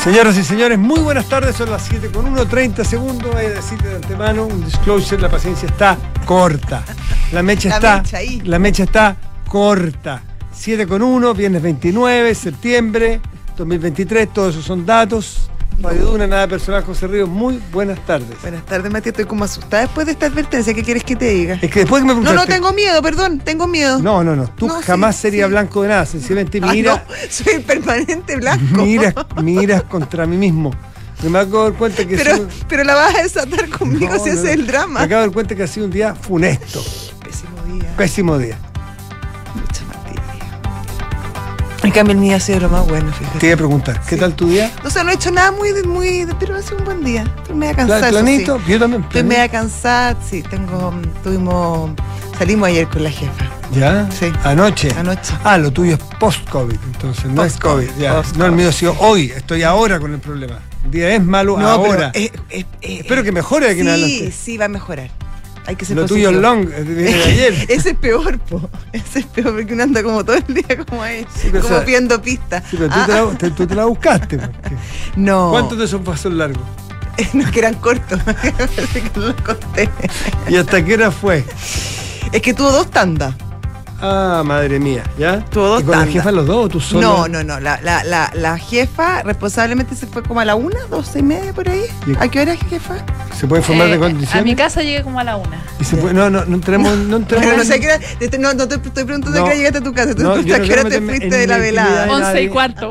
Señoras y señores, muy buenas tardes, son las 7:30 segundos. Voy a decirte de antemano, un disclosure, la paciencia está corta. La mecha está corta. 7:01, viernes 29, septiembre 2023, todos esos son datos. Radio Duna, nada personal, José Ríos, muy buenas tardes. Buenas tardes, Mati, estoy como asustada después de esta advertencia. ¿Qué quieres que te diga? Es que después que me preguntaste... No, tengo miedo, perdón, tengo miedo. No, tú jamás serías blanco de nada, sencillamente mira... No, soy permanente blanco. Miras contra mí mismo. Me acabo de dar cuenta que... Pero la vas a desatar conmigo si ese es el drama. Me acabo de dar cuenta que ha sido un día funesto. Pésimo día. Mucha materia. En cambio el mío ha sido lo más bueno, fíjate. Te iba a preguntar, ¿qué tal tu día? O sea, no he hecho nada pero ha sido un buen día. Estoy media cansada. ¿Planito? Sí. Yo también. Estoy media cansada, sí. Salimos ayer con la jefa. ¿Ya? Sí. ¿Anoche? Anoche. Lo tuyo es post-COVID, entonces, no es COVID. Ya. No, el mío ha sido hoy, estoy ahora con el problema. El día es malo ahora. Espero que mejore de aquí en adelante. Sí, va a mejorar. Hay que ser Lo positivo. tuyo es long, de ayer. Ese es peor, Ese es peor porque uno anda como todo el día como ahí, sí, como viendo pistas. Sí, pero tú te la buscaste. No. ¿Cuántos de esos pasos largos? No, que eran cortos. Parece que no los conté. ¿Y hasta qué hora fue? Es que tuvo 2 tandas. Madre mía, ¿ya? Tuvo 2 tandas. ¿Y con la jefa los 2 o tú solo? No. La jefa responsablemente se fue como a la 1, 12:30 por ahí. ¿A qué hora es jefa? ¿Se puede informar de condiciones? A mi casa llegué como a la 1. ¿Y se puede? No entremos. Pero no sé qué hora. No te estoy preguntando de qué hora llegaste a tu casa. ¿A qué hora te fuiste de la velada? 11:15.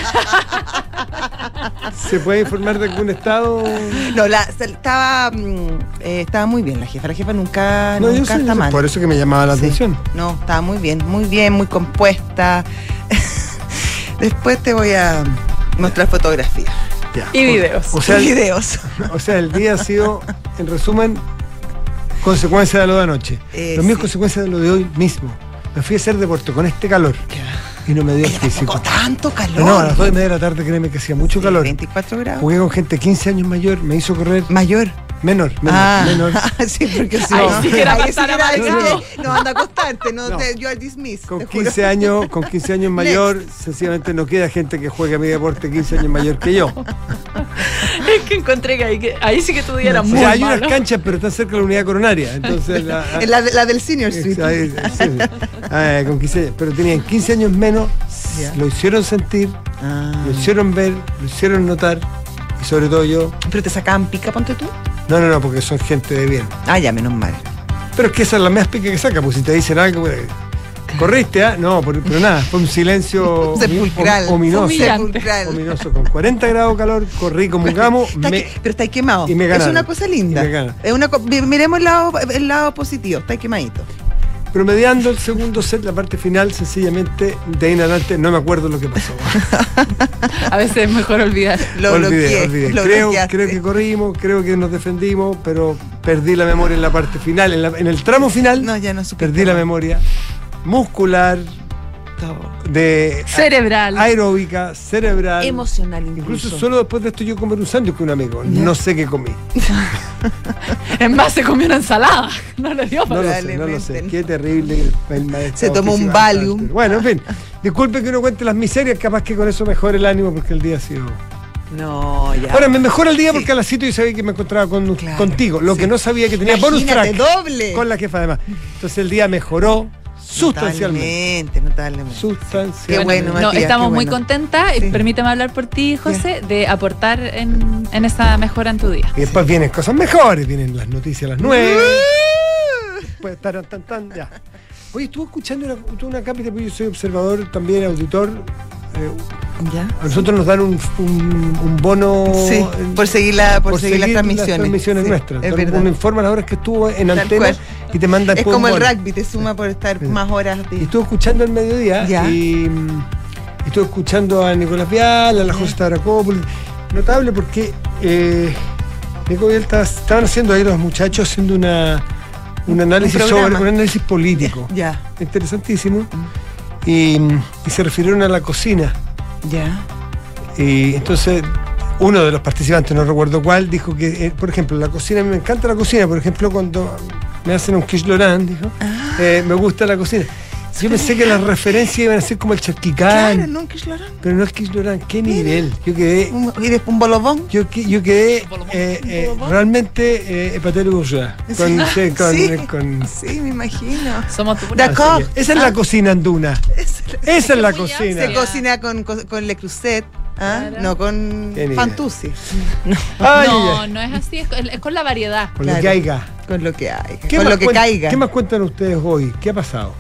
¿Se puede informar de algún estado? No, estaba muy bien la jefa. La jefa nunca está mal. Por eso que me llamaba la atención. No, estaba muy bien, muy compuesta. Después te voy a mostrar fotografías. Ya. Y videos. O sea, el día ha sido, en resumen, consecuencia de lo de anoche. Lo mío es consecuencia de lo de hoy mismo. Me fui a hacer deporte con este calor. Y no me dio el físico. Tanto calor. No, a las 2:30 de la tarde, créeme que hacía mucho calor. 24 grados. Jugué con gente 15 años mayor, me hizo correr. ¿Mayor? Menor. Sí, porque si no. Sí que era no, anda a acostarte, yo al dismiss. Con 15 años mayor, sencillamente no queda gente que juegue a mi deporte 15 años mayor que yo. Es que encontré que ahí sí que tu día era muy malo. Hay unas canchas, pero están cerca de la unidad coronaria. Entonces la del Senior Street. Con 15 años. Pero tenían 15 años menos, lo hicieron sentir, lo hicieron ver, lo hicieron notar, y sobre todo yo. ¿Pero te sacaban pica, ponte tú? No, porque son gente de bien. Ya, menos mal. Pero es que esa es la más pica que saca, pues si te dicen algo, corriste, no, pero nada, fue un silencio sepulcral, ominoso, con 40 grados de calor, corrí como un gamo. Pero estáis quemado. Y me ganaron. Es una cosa linda. Miremos el lado positivo, estáis quemadito. Promediando el segundo set, la parte final, sencillamente, de ahí en adelante no me acuerdo lo que pasó. A veces es mejor olvidar. Olvidé. Creo que corrimos, creo que nos defendimos, pero perdí la memoria en la parte final. En el tramo final, perdí la memoria muscular, cerebral, aeróbica, cerebral, emocional, incluso solo después de esto yo comí un sándwich con un amigo. No sé qué comí. En más se comió una ensalada. No le dio para no lo sé. Qué terrible el maestro. Se tomó un Valium. Bueno, en fin. Disculpe que uno cuente las miserias, capaz que con eso mejore el ánimo porque el día ha sido. No, ya. Ahora me mejora el día porque a las 7 yo sabía que me encontraba contigo. Lo que no sabía que tenía bonus track doble con la jefa además. Entonces el día mejoró sustancialmente. Qué bueno, Matías, estamos muy contentas. Permíteme hablar por ti, José, de aportar en esa mejora en tu día. Y después vienen cosas mejores, vienen las noticias a las 9. Después, ya. Oye, estuve escuchando una cápita, porque yo soy observador, también auditor. A nosotros nos dan un bono por seguir las transmisiones nuestras. Uno informa las horas que estuvo en antena y te manda es como el rugby, te suma por estar más horas. Y estuve escuchando el mediodía y estuve escuchando a Nicolás Vial, a la José Tabaracópolis. Notable porque Nico Vial estaban haciendo ahí los muchachos haciendo un análisis político. Interesantísimo. Y se refirieron a la cocina. Y entonces uno de los participantes, no recuerdo cuál, dijo que, por ejemplo, la cocina, a mí me encanta la cocina. Por ejemplo, cuando me hacen un quiche Laurent, dijo, me gusta la cocina. Yo pensé que las referencias iban a ser como el Charquicán. Claro, no un Kish Laurent. Pero no es Kish Laurent, qué nivel. Yo quedé. Y después un bolobón. Yo quedé realmente hepatero bourgeois. Sí, me imagino. Somos tu D'accord. Esa es la cocina anduna. Esa es la cocina. Se cocina con Le Creuset, Claro. no con Fantuzzi. No es así, es con la variedad. Con lo que haya. Con lo que hay. ¿Qué Con más lo que caiga. ¿Qué más cuentan ustedes hoy? ¿Qué ha pasado?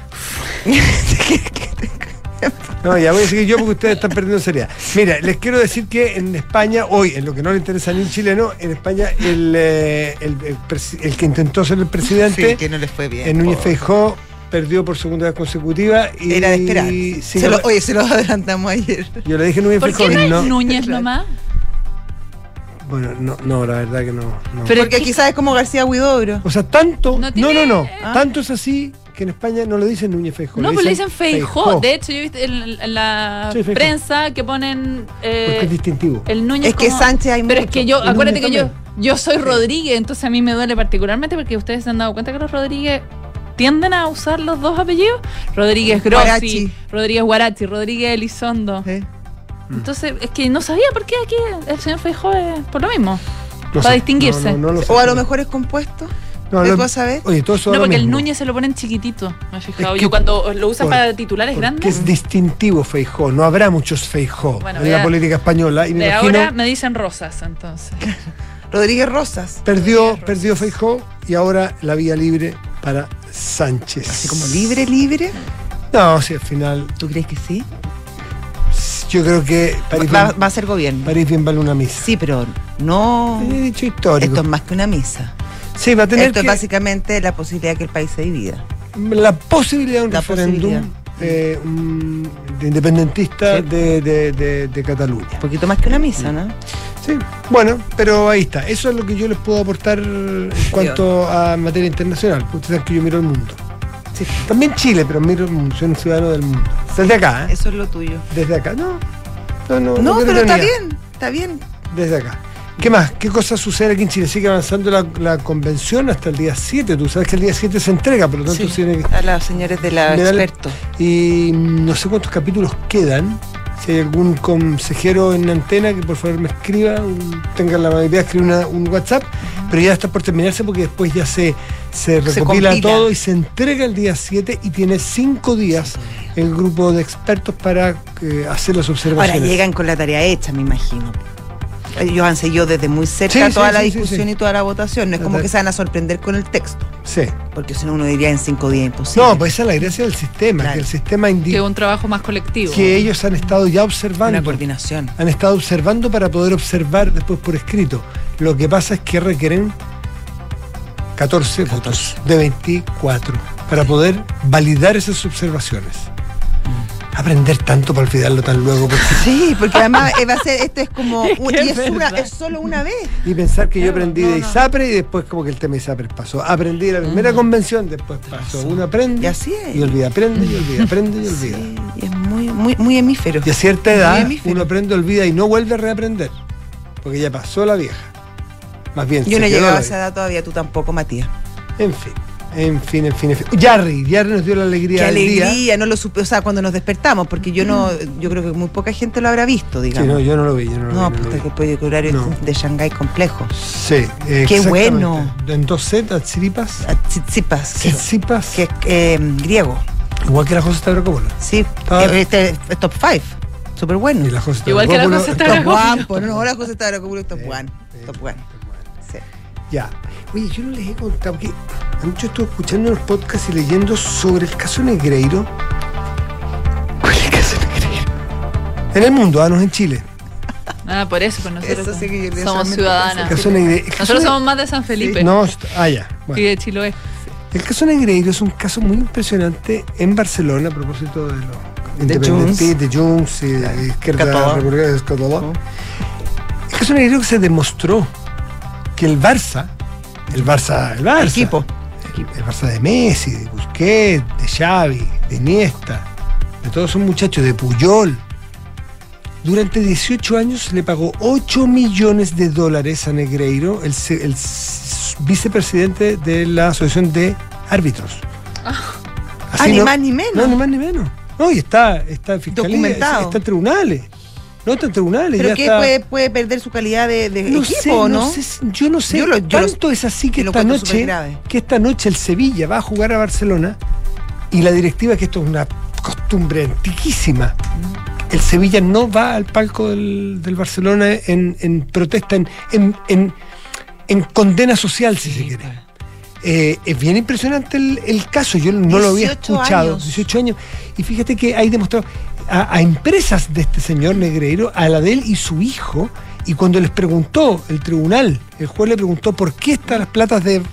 No, ya voy a seguir yo porque ustedes están perdiendo seriedad. Mira, les quiero decir que en España, hoy, en lo que no le interesa a ni un chileno, en España el que intentó ser el presidente, Sí, que no les fue bien. en Núñez Feijóo, perdió por segunda vez consecutiva. Y, Era de esperar. sí, Se los adelantamos ayer. yo le dije a Núñez ¿Por Feijóo qué no y es no. Núñez nomás? Bueno, no, la verdad que no. Pero Porque quizás es como García Huidobro. O sea, tanto. No tiene- No. Tanto es así que en España no lo dicen Núñez Feijóo. No, pues le dicen Feijóo. De hecho, yo he visto en la Sí, Feijóo. prensa que ponen Porque es distintivo. el Núñez Es que como- Sánchez hay Pero mucho. es que yo, Y acuérdate que Núñez yo soy Rodríguez, entonces a mí me duele particularmente porque ustedes se han dado cuenta que los Rodríguez tienden a usar los dos apellidos. Rodríguez Grossi, Guarachi. Rodríguez Guarachi, Rodríguez Elizondo. Sí. Entonces, es que no sabía por qué aquí el señor Feijóo es por lo mismo. No para sé, distinguirse. no lo sé. O a lo mejor es compuesto. No, ¿Ves lo- vos sabés? Oye, todo eso No, da lo porque el mismo. Núñez se lo ponen chiquitito. ¿Me has fijado? Es que Yo cuando lo usan por- para titulares Porque grandes. es distintivo Feijóo. No habrá muchos Feijóo Bueno, en la ya. política española. Y me De imagino ahora me dicen rosas, entonces. Rodríguez Rosas. perdió Rodríguez Feijóo y ahora la vía libre para Sánchez. Así como libre. No, si al final ¿Tú crees que sí? yo creo que Va a ser gobierno. París bien vale una misa. Sí, pero no. He dicho histórico. Esto es más que una misa. Sí, va a tener Esto es que, básicamente la posibilidad de que el país se divida. la posibilidad de un La referéndum de independentista Sí. de Cataluña. Un poquito más que una misa, ¿no? Sí, bueno, pero ahí está. Eso es lo que yo les puedo aportar en cuanto a materia internacional. Porque ustedes saben que yo miro el mundo. Sí. También Chile, pero miro el mundo. Soy un ciudadano del mundo. Desde acá, ¿eh? Eso es lo tuyo. Desde acá. No, No, quiero pero está ironía. bien, está bien. Desde acá. ¿Qué más? ¿Qué cosas sucede aquí en Chile? Sigue avanzando la convención hasta el día 7. Tú sabes que el día 7 se entrega, por lo tanto tiene que... A las señores de la Me da la- experto. Y no sé cuántos capítulos quedan. Si hay algún consejero en antena que por favor me escriba, tenga la amabilidad de escribir un WhatsApp, pero ya está por terminarse porque después ya se recopila compila. todo y se entrega el día 7 y tiene 5 días el grupo de expertos para hacer las observaciones. Ahora llegan con la tarea hecha, me imagino. Ellos han seguido desde muy cerca Sí, sí, toda la sí, discusión sí. y toda la votación. No es La como tarea. que se van a sorprender con el texto, Sí. porque si no uno diría en 5 días imposible. No, pues esa es la gracia del sistema, Claro. que el sistema Que indica es un trabajo más colectivo. que ellos han estado ya Una observando. coordinación. Han estado observando para poder observar después por escrito. Lo que pasa es que requieren 14 votos de 24 para poder validar esas observaciones. Aprender tanto para olvidarlo tan luego porque- Sí, porque además va a ser, esto es como, Es que y es verdad. es solo una vez. y pensar que yo aprendí de no. ISAPRE y después como que el tema ISAPRE pasó. Aprendí de la primera convención, después pasó. Uno aprende Y así es. y olvida, aprende y olvida, aprende y olvida. Sí, y es muy hemífero. Y a cierta edad Muy hemífero. uno aprende, olvida y no vuelve a reaprender. Porque ya pasó la vieja. Más bien, Yo se no he quedó llegado la a esa edad todavía, tú tampoco, Matías. En fin. Jarry nos dio la alegría Qué del día. alegría, no lo supe, o sea, cuando nos despertamos, porque yo creo que muy poca gente lo habrá visto, Sí, digamos. no, yo no lo vi. No, pues que el proyecto horario No. de Shanghái complejo. Sí, Qué exactamente. bueno. En 2Z, Tsitsipas. Tsitsipas, Tsitsipas. que es griego. Igual que la José Stavrakopoulos. Sí, Ah. este es top 5. Súper bueno. Y la José Igual que la Stavrakopoulos- José Top Stavrakopoulos. 1, pues no, ahora José Stavrakopoulos top 1. Top 1. Sí. Ya. Oye, yo no les he contado que anoche estuve escuchando unos podcasts y leyendo sobre el caso Negreiro. ¿Cuál es el caso Negreiro? En el mundo, no en Chile. Ah, por eso, pues nosotros Eso sí que yo somos realmente ciudadanas. El caso Negreiro. Nosotros somos más de San Felipe No, ya. y Bueno. de Chiloé. El caso Negreiro es un caso muy impresionante en Barcelona a propósito de los De independentistas, de Junts y de izquierda Catalá. republicana de Catalá. El caso Negreiro que se demostró que el Barça, Equipo. el Barça de Messi, de Busquets, de Xavi, de Iniesta, de todos esos muchachos, de Puyol, durante 18 años le pagó $8 millones a Negreiro, el vicepresidente de la Asociación de Árbitros. Ni más ni menos. No, ni más ni menos. No, y está en fiscalía, documentado. está en tribunales. No, está en tribunales. ¿Pero ya qué está... puede perder su calidad de no equipo sé, o no? Yo no sé. Tanto es así que esta noche el Sevilla va a jugar a Barcelona y la directiva, que esto es una costumbre antiquísima, el Sevilla no va al palco del Barcelona en protesta, en condena social, si se quiere. Es bien impresionante el caso, yo no lo había escuchado. 18 años. Y fíjate que hay demostrado a empresas de este señor Negreiro, a la de él y su hijo, y cuando les preguntó el tribunal, el juez le preguntó por qué están las platas del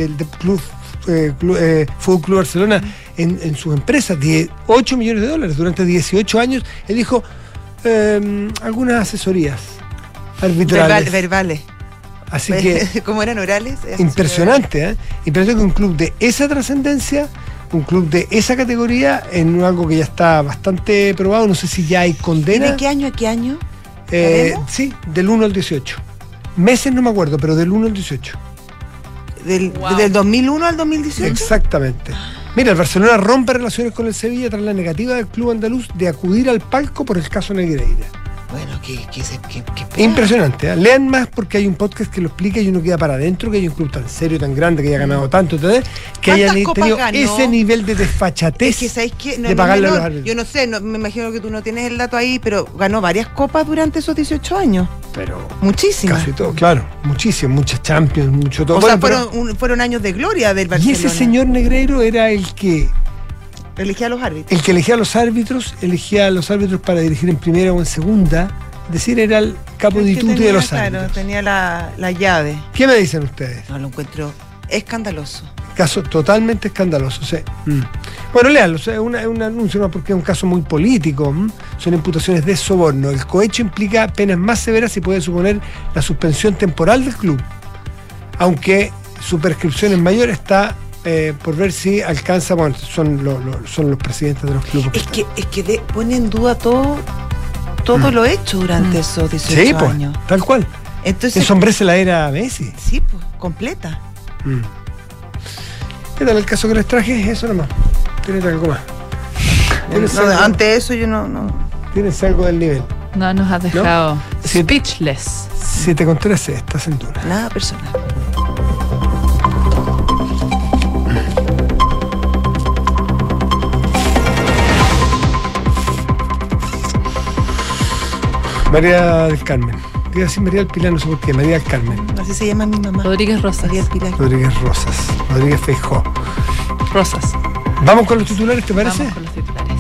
Fútbol Club Barcelona en sus empresas, de $8 millones durante 18 años, él dijo algunas asesorías arbitrales. Verbales. Así que... ¿Cómo eran orales? Impresionante, ¿eh? Impresionante que un club de esa trascendencia, un club de esa categoría, en algo que ya está bastante probado, no sé si ya hay condena. ¿Y de qué año a qué año? Sí, del 1 al 18. Meses no me acuerdo, pero del 1 al 18. ¿Del 2001 al 2018? Exactamente. Mira, el Barcelona rompe relaciones con el Sevilla tras la negativa del club andaluz de acudir al palco por el caso Negreira. Bueno, qué impresionante, ¿eh? Lean más porque hay un podcast que lo explica y uno queda para adentro, que hay un club tan serio, tan grande, que haya ganado tanto, que haya tenido ese nivel de desfachatez de pagarle a los árbitros. Yo no sé, me imagino que tú no tienes el dato ahí, pero ganó varias copas durante esos 18 años. Pero muchísimas. Casi todo, claro, muchísimas, muchas Champions, mucho todo. O sea, fueron años de gloria del Barcelona. Y ese señor Negreiro era el que... Elegía a los árbitros. El que elegía a los árbitros para dirigir en primera o en segunda. Es decir, era el capo de tutti de los árbitros. Claro, tenía la llave. ¿Qué me dicen ustedes? No, lo encuentro escandaloso. Caso totalmente escandaloso. Sí. Bueno, léanlo, es un anuncio, ¿no? Porque es un caso muy político. Son imputaciones de soborno. El cohecho implica penas más severas y puede suponer la suspensión temporal del club. Aunque su prescripción en mayor está... por ver si alcanza, bueno, son los presidentes de los clubes. Es que pone en duda todo lo hecho durante esos 18 años. Pues, tal cual. Entonces, ensombrece la era Messi. Sí, pues, completa. ¿Qué tal el caso que les traje? Eso nomás. ¿Tienes algo más? Ante eso yo no. ¿Tienes algo del nivel? No, nos has dejado speechless. 7:13, estás en Duna. Nada personal. María del Carmen. Voy a decir María del Pilar, no sé por qué. María del Carmen. Así se llama mi mamá. Rodríguez Rosas. María del Pilar. Rodríguez Rosas. Rodríguez Feijó. Rosas. ¿Vamos con los titulares, te parece? Vamos con los titulares.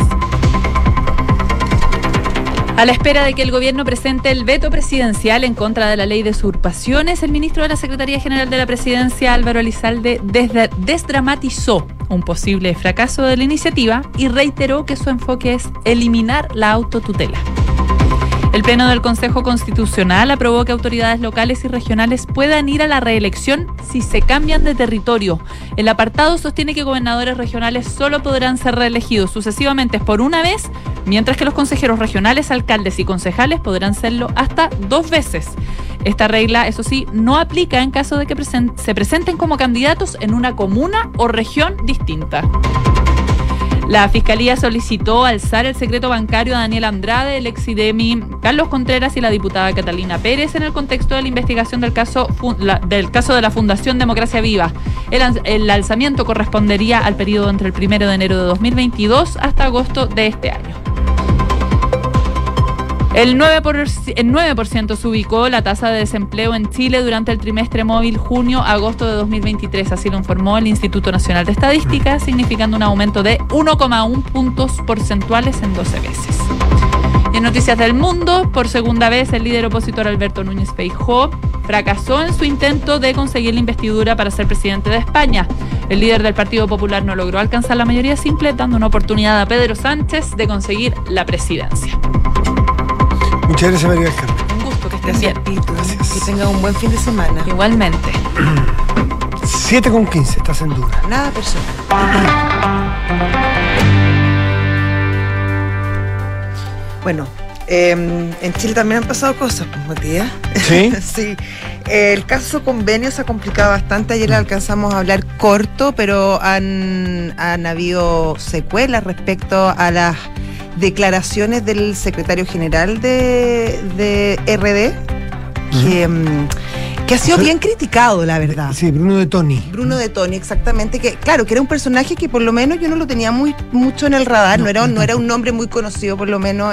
A la espera de que el gobierno presente el veto presidencial en contra de la ley de usurpaciones, el ministro de la Secretaría General de la Presidencia, Álvaro Elizalde, desdramatizó un posible fracaso de la iniciativa y reiteró que su enfoque es eliminar la autotutela. El Pleno del Consejo Constitucional aprobó que autoridades locales y regionales puedan ir a la reelección si se cambian de territorio. El apartado sostiene que gobernadores regionales solo podrán ser reelegidos sucesivamente por una vez, mientras que los consejeros regionales, alcaldes y concejales podrán serlo hasta 2 veces. Esta regla, eso sí, no aplica en caso de que se presenten como candidatos en una comuna o región distinta. La Fiscalía solicitó alzar el secreto bancario a Daniel Andrade, el ex IDEMI Carlos Contreras y la diputada Catalina Pérez en el contexto de la investigación del caso de la Fundación Democracia Viva. El alzamiento correspondería al periodo entre el 1 de enero de 2022 hasta agosto de este año. El 9% se ubicó la tasa de desempleo en Chile durante el trimestre móvil junio-agosto de 2023, así lo informó el Instituto Nacional de Estadística, significando un aumento de 1,1 puntos porcentuales en 12 meses. Y en noticias del mundo, por segunda vez el líder opositor Alberto Núñez Feijóo fracasó en su intento de conseguir la investidura para ser presidente de España. El líder del Partido Popular no logró alcanzar la mayoría simple, dando una oportunidad a Pedro Sánchez de conseguir la presidencia. Muchas gracias, María del Carmen. Un gusto que estés bien. Gracias. Que tenga un buen fin de semana. Igualmente. 7:15, estás en Duna. Nada personal. Bueno, En Chile también han pasado cosas, pues, Matías. ¿Sí? Sí. El caso convenio se ha complicado bastante. Ayer alcanzamos a hablar corto, pero han habido secuelas respecto a las declaraciones del secretario general de RD, que ha sido bien criticado, la verdad. Sí, Bruno de Toni. Bruno de Toni, exactamente, que claro, que era un personaje que por lo menos yo no lo tenía mucho en el radar, no era un nombre muy conocido, por lo menos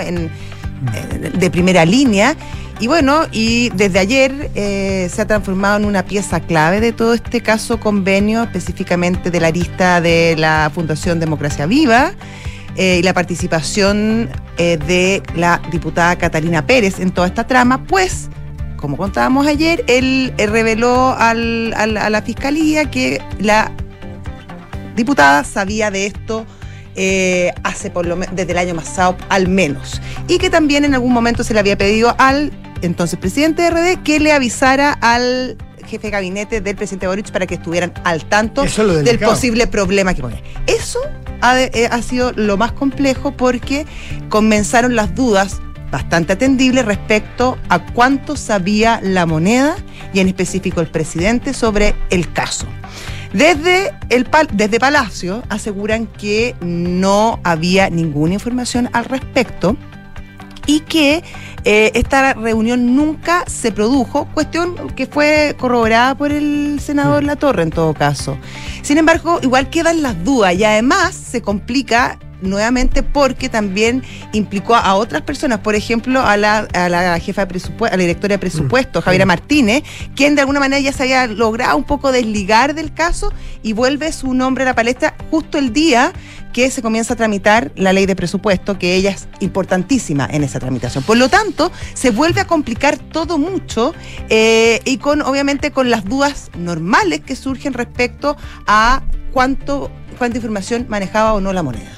de primera línea. Y bueno, y desde ayer se ha transformado en una pieza clave de todo este caso convenio, específicamente de la arista de la Fundación Democracia Viva, y la participación de la diputada Catalina Pérez en toda esta trama, pues, como contábamos ayer, él reveló a la fiscalía que la diputada sabía de esto hace desde el año pasado al menos, y que también en algún momento se le había pedido al entonces presidente de RD que le avisara al jefe de gabinete del presidente Boric para que estuvieran al tanto del posible problema que ponía. Eso ha sido lo más complejo, porque comenzaron las dudas bastante atendibles respecto a cuánto sabía La Moneda y en específico el presidente sobre el caso. Desde Palacio aseguran que no había ninguna información al respecto y que esta reunión nunca se produjo, cuestión que fue corroborada por el senador Latorre en todo caso. Sin embargo, igual quedan las dudas y además se complica nuevamente porque también implicó a otras personas, por ejemplo a la jefa de presupuesto, a la directora de presupuesto, Javiera Martínez, quien de alguna manera ya se había logrado un poco desligar del caso y vuelve su nombre a la palestra justo el día que se comienza a tramitar la ley de presupuesto, que ella es importantísima en esa tramitación. Por lo tanto, se vuelve a complicar todo mucho y obviamente con las dudas normales que surgen respecto a cuánta información manejaba o no La Moneda.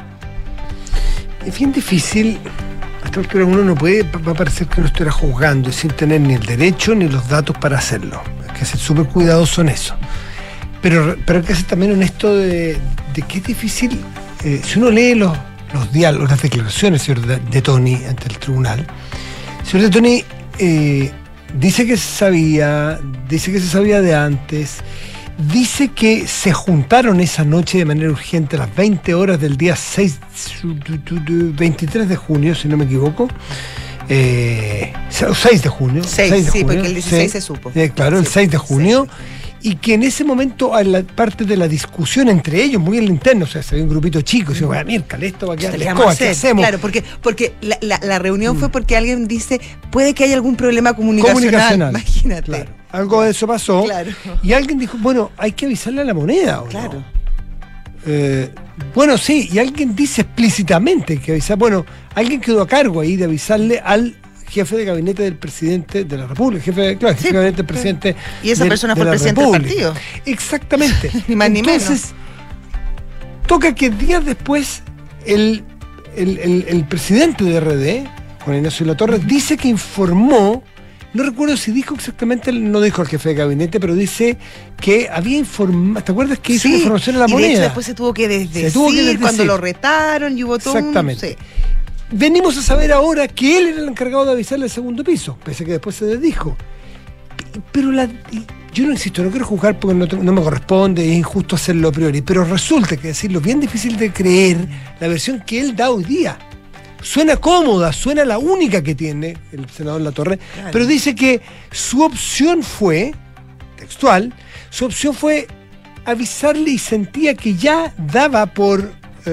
Es bien difícil, hasta que uno no puede, va a parecer que no estuviera juzgando y sin tener ni el derecho ni los datos para hacerlo. Hay que ser súper cuidadoso en eso. Pero hay que ser también honesto de que es difícil, si uno lee los diálogos, las declaraciones del señor de Toni ante el tribunal. El señor de Toni dice que se sabía de antes. Dice que se juntaron esa noche de manera urgente a las 20 horas del día 23 de junio, si no me equivoco. 6 de junio. 6 de junio, porque el 16 se supo. Claro, el 6 de junio. Y que en ese momento, a la parte de la discusión entre ellos, muy en el interno, o sea, se ve un grupito chico, y dice, bueno, mira, esto va a quedar escoba, ¿qué hacemos? Claro, porque la reunión fue porque alguien dice, puede que haya algún problema comunicacional. Imagínate. Claro, algo de eso pasó. Claro. Y alguien dijo, bueno, hay que avisarle a La Moneda, ¿o claro. no? Bueno, sí, y alguien dice explícitamente que avisar. Bueno, alguien quedó a cargo ahí de avisarle al jefe de gabinete del presidente de la República, jefe de gabinete del presidente. Y esa persona fue el presidente del partido. Exactamente. Ni más ni menos. Entonces, toca que días después el presidente de RD, Juan Ignacio Latorre, dice que informó, no recuerdo si dijo exactamente, no dijo al jefe de gabinete, pero dice que había informado. ¿Te acuerdas que hizo información a La Moneda? Y de hecho después se tuvo que desdecir cuando lo retaron y hubo todo. Exactamente. Venimos a saber ahora que él era el encargado de avisarle al segundo piso, pese a que después se desdijo. Pero yo no insisto, no quiero juzgar porque no me corresponde, es injusto hacerlo a priori, pero resulta que decirlo bien difícil de creer la versión que él da hoy día. Suena cómoda, suena la única que tiene el senador Latorre, claro. Pero dice que su opción fue, textual, avisarle y sentía que ya daba por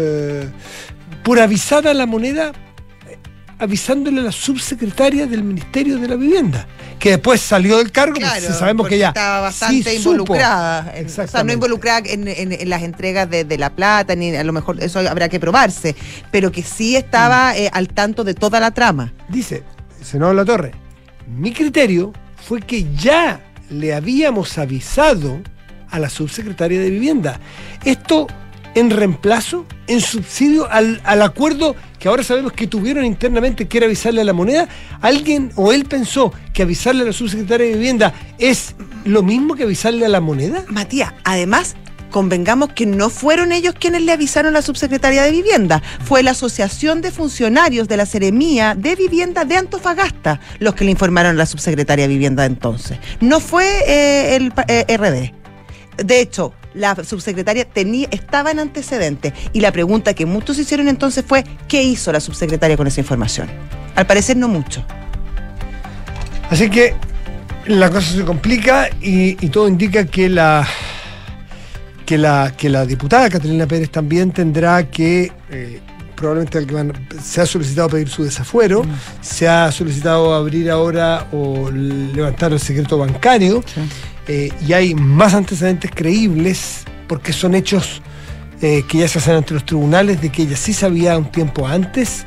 avisada a La Moneda, avisándole a la subsecretaria del Ministerio de la Vivienda, que después salió del cargo, claro, porque sabemos que ya estaba bastante involucrada, o sea, no involucrada en las entregas de la plata, ni a lo mejor eso habrá que probarse, pero que sí estaba al tanto de toda la trama. Dice el senador Latorre, mi criterio fue que ya le habíamos avisado a la subsecretaria de Vivienda. Esto en reemplazo, en subsidio al acuerdo que ahora sabemos que tuvieron internamente, que era avisarle a La Moneda. ¿Alguien o él pensó que avisarle a la subsecretaria de Vivienda es lo mismo que avisarle a La Moneda? Matías, además, convengamos que no fueron ellos quienes le avisaron a la subsecretaria de Vivienda, fue la Asociación de Funcionarios de la Seremía de Vivienda de Antofagasta los que le informaron a la subsecretaria de Vivienda de entonces. No fue el RD. De hecho, la subsecretaria estaba en antecedentes y la pregunta que muchos hicieron entonces fue ¿qué hizo la subsecretaria con esa información? Al parecer no mucho. Así que la cosa se complica y todo indica que la diputada Catalina Pérez también tendrá que probablemente se ha solicitado pedir su desafuero, se ha solicitado abrir ahora o levantar el secreto bancario, y hay más antecedentes creíbles porque son hechos que ya se hacen ante los tribunales de que ella sí sabía un tiempo antes,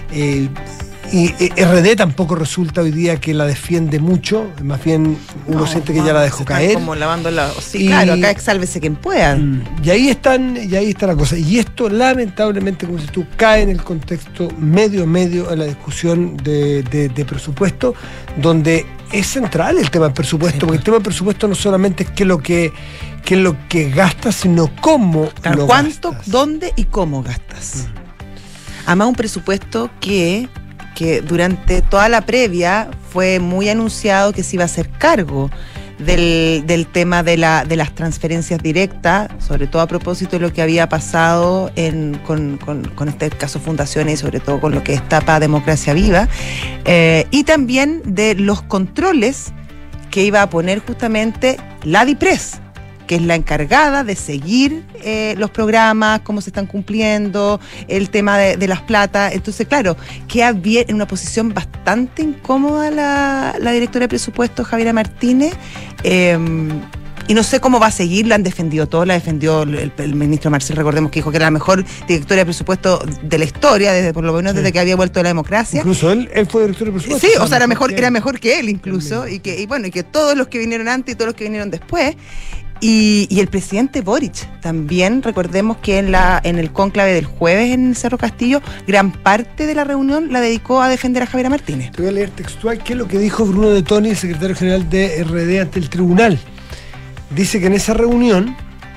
y RD tampoco resulta hoy día que la defiende mucho, más bien uno siente que ya la dejó caer. Como lavándola. Sí, claro, acá sálvese quien pueda. Y ahí está la cosa. Y esto, lamentablemente, como dices tú, cae en el contexto medio en la discusión de presupuesto, donde es central el tema del presupuesto, porque el tema del presupuesto no solamente es qué es lo que gastas, sino cómo lo cuánto, gastas. dónde y cómo gastas. Además, un presupuesto que durante toda la previa fue muy anunciado que se iba a hacer cargo del tema de las transferencias directas, sobre todo a propósito de lo que había pasado con este caso Fundaciones y sobre todo con lo que destapa Democracia Viva, y también de los controles que iba a poner justamente la DIPRES, que es la encargada de seguir los programas, cómo se están cumpliendo, el tema de las platas. Entonces, claro, queda bien en una posición bastante incómoda la directora de presupuesto, Javiera Martínez, y no sé cómo va a seguir. La han defendido todos, la defendió el ministro Marcel, recordemos que dijo que era la mejor directora de presupuesto de la historia, por lo menos desde que había vuelto a la democracia. Incluso él fue director de presupuesto. Sí, o sea, era mejor que él incluso, y que todos los que vinieron antes y todos los que vinieron después. Y el presidente Boric también, recordemos que en el cónclave del jueves en Cerro Castillo, gran parte de la reunión la dedicó a defender a Javiera Martínez. Te voy a leer textual qué es lo que dijo Bruno de Toni, secretario general de RD, ante el tribunal. Dice que en esa reunión,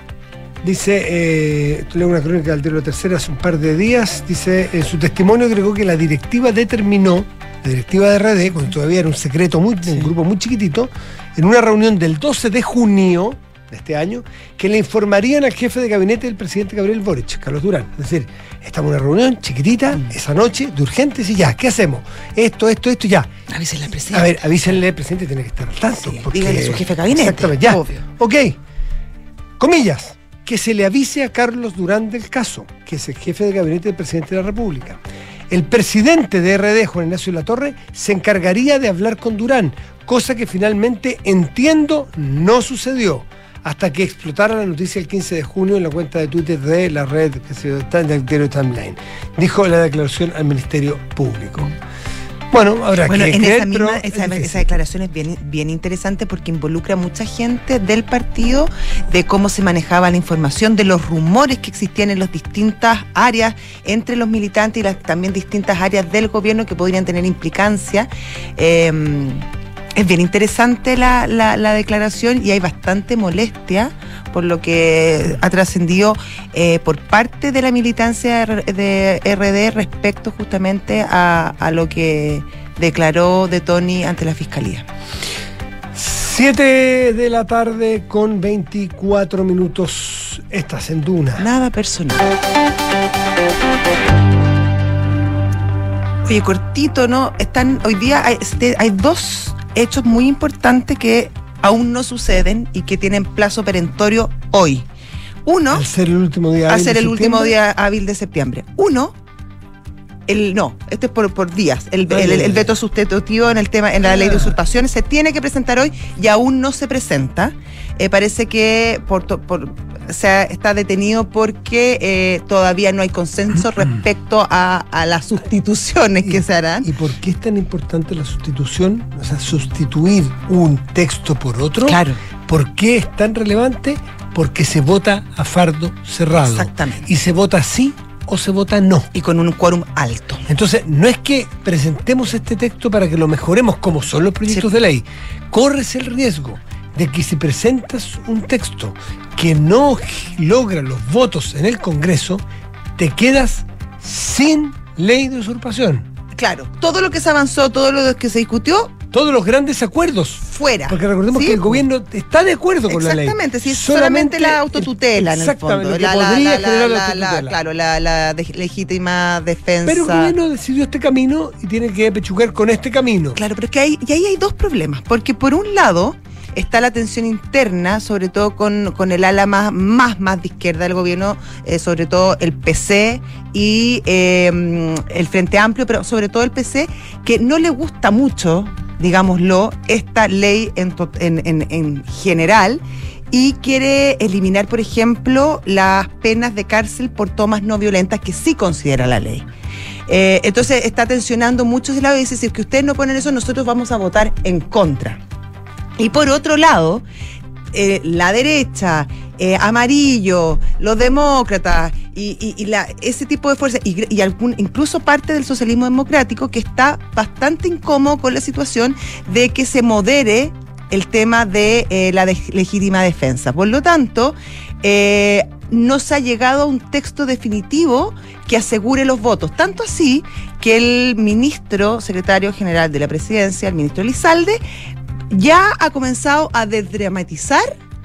esto leo una crónica del Diario La Tercera hace un par de días, dice, en su testimonio agregó que la directiva determinó, la directiva de RD, cuando todavía era un secreto, un grupo muy chiquitito, en una reunión del 12 de junio de este año, que le informarían al jefe de gabinete del presidente Gabriel Boric, Carlos Durán. Es decir, estamos en una reunión chiquitita, esa noche, de urgentes, y ya, ¿qué hacemos? Esto, ya. Avísenle al presidente. A ver, avísenle al presidente, tiene que estar al tanto. Sí, dígale a su jefe de gabinete. Exactamente, ya. Obvio. Ok, comillas, que se le avise a Carlos Durán del caso, que es el jefe de gabinete del presidente de la República. El presidente de RD, Juan Ignacio Latorre, se encargaría de hablar con Durán, cosa que finalmente, entiendo, no sucedió, hasta que explotara la noticia el 15 de junio en la cuenta de Twitter de la red que se está en el diario Timeline. Dijo la declaración al Ministerio Público. Bueno, habrá que creer, esa declaración es bien interesante porque involucra a mucha gente del partido, de cómo se manejaba la información, de los rumores que existían en las distintas áreas entre los militantes y las también distintas áreas del gobierno que podrían tener implicancia. Es bien interesante la declaración y hay bastante molestia por lo que ha trascendido por parte de la militancia de RD respecto justamente a lo que declaró de Toni ante la Fiscalía. 7 de la tarde con 24 minutos. Estás en Duna. Nada personal. Oye, cortito, ¿no? Hoy día hay dos hechos muy importantes que aún no suceden y que tienen plazo perentorio hoy. Uno, al ser el último día hábil de septiembre. Uno, este es por días. El veto sustitutivo en la ley de usurpaciones se tiene que presentar hoy y aún no se presenta. Parece que está detenido porque todavía no hay consenso respecto a las sustituciones que se harán. ¿Y por qué es tan importante la sustitución? O sea, sustituir un texto por otro. Claro. ¿Por qué es tan relevante? Porque se vota a fardo cerrado. Exactamente. Y se vota sí o se vota no. Y con un quórum alto. Entonces, no es que presentemos este texto para que lo mejoremos como son los proyectos de ley. Corres el riesgo de que si presentas un texto que no logra los votos en el Congreso, te quedas sin ley de usurpación. Claro, todo lo que se avanzó, todo lo que se discutió, todos los grandes acuerdos fuera. Porque recordemos que el gobierno está de acuerdo con la ley. Exactamente, sí, solamente la autotutela en el fondo. La legítima defensa. Pero el gobierno decidió este camino y tiene que pechugar con este camino. Claro, pero es que ahí hay dos problemas. Porque por un lado está la tensión interna, sobre todo con el ala más de izquierda del gobierno, sobre todo el PC y el Frente Amplio, pero sobre todo el PC, que no le gusta mucho, digámoslo, esta ley en general, y quiere eliminar, por ejemplo, las penas de cárcel por tomas no violentas que sí considera la ley. Entonces está tensionando mucho ese lado y dice, si es que ustedes no ponen eso, nosotros vamos a votar en contra. Y por otro lado, la derecha, Amarillo, los demócratas y ese tipo de fuerzas, incluso parte del socialismo democrático, que está bastante incómodo con la situación de que se modere el tema de la legítima defensa. Por lo tanto, no se ha llegado a un texto definitivo que asegure los votos. Tanto así que el ministro secretario general de la presidencia, el ministro Elizalde, ya ha comenzado a desdramatizar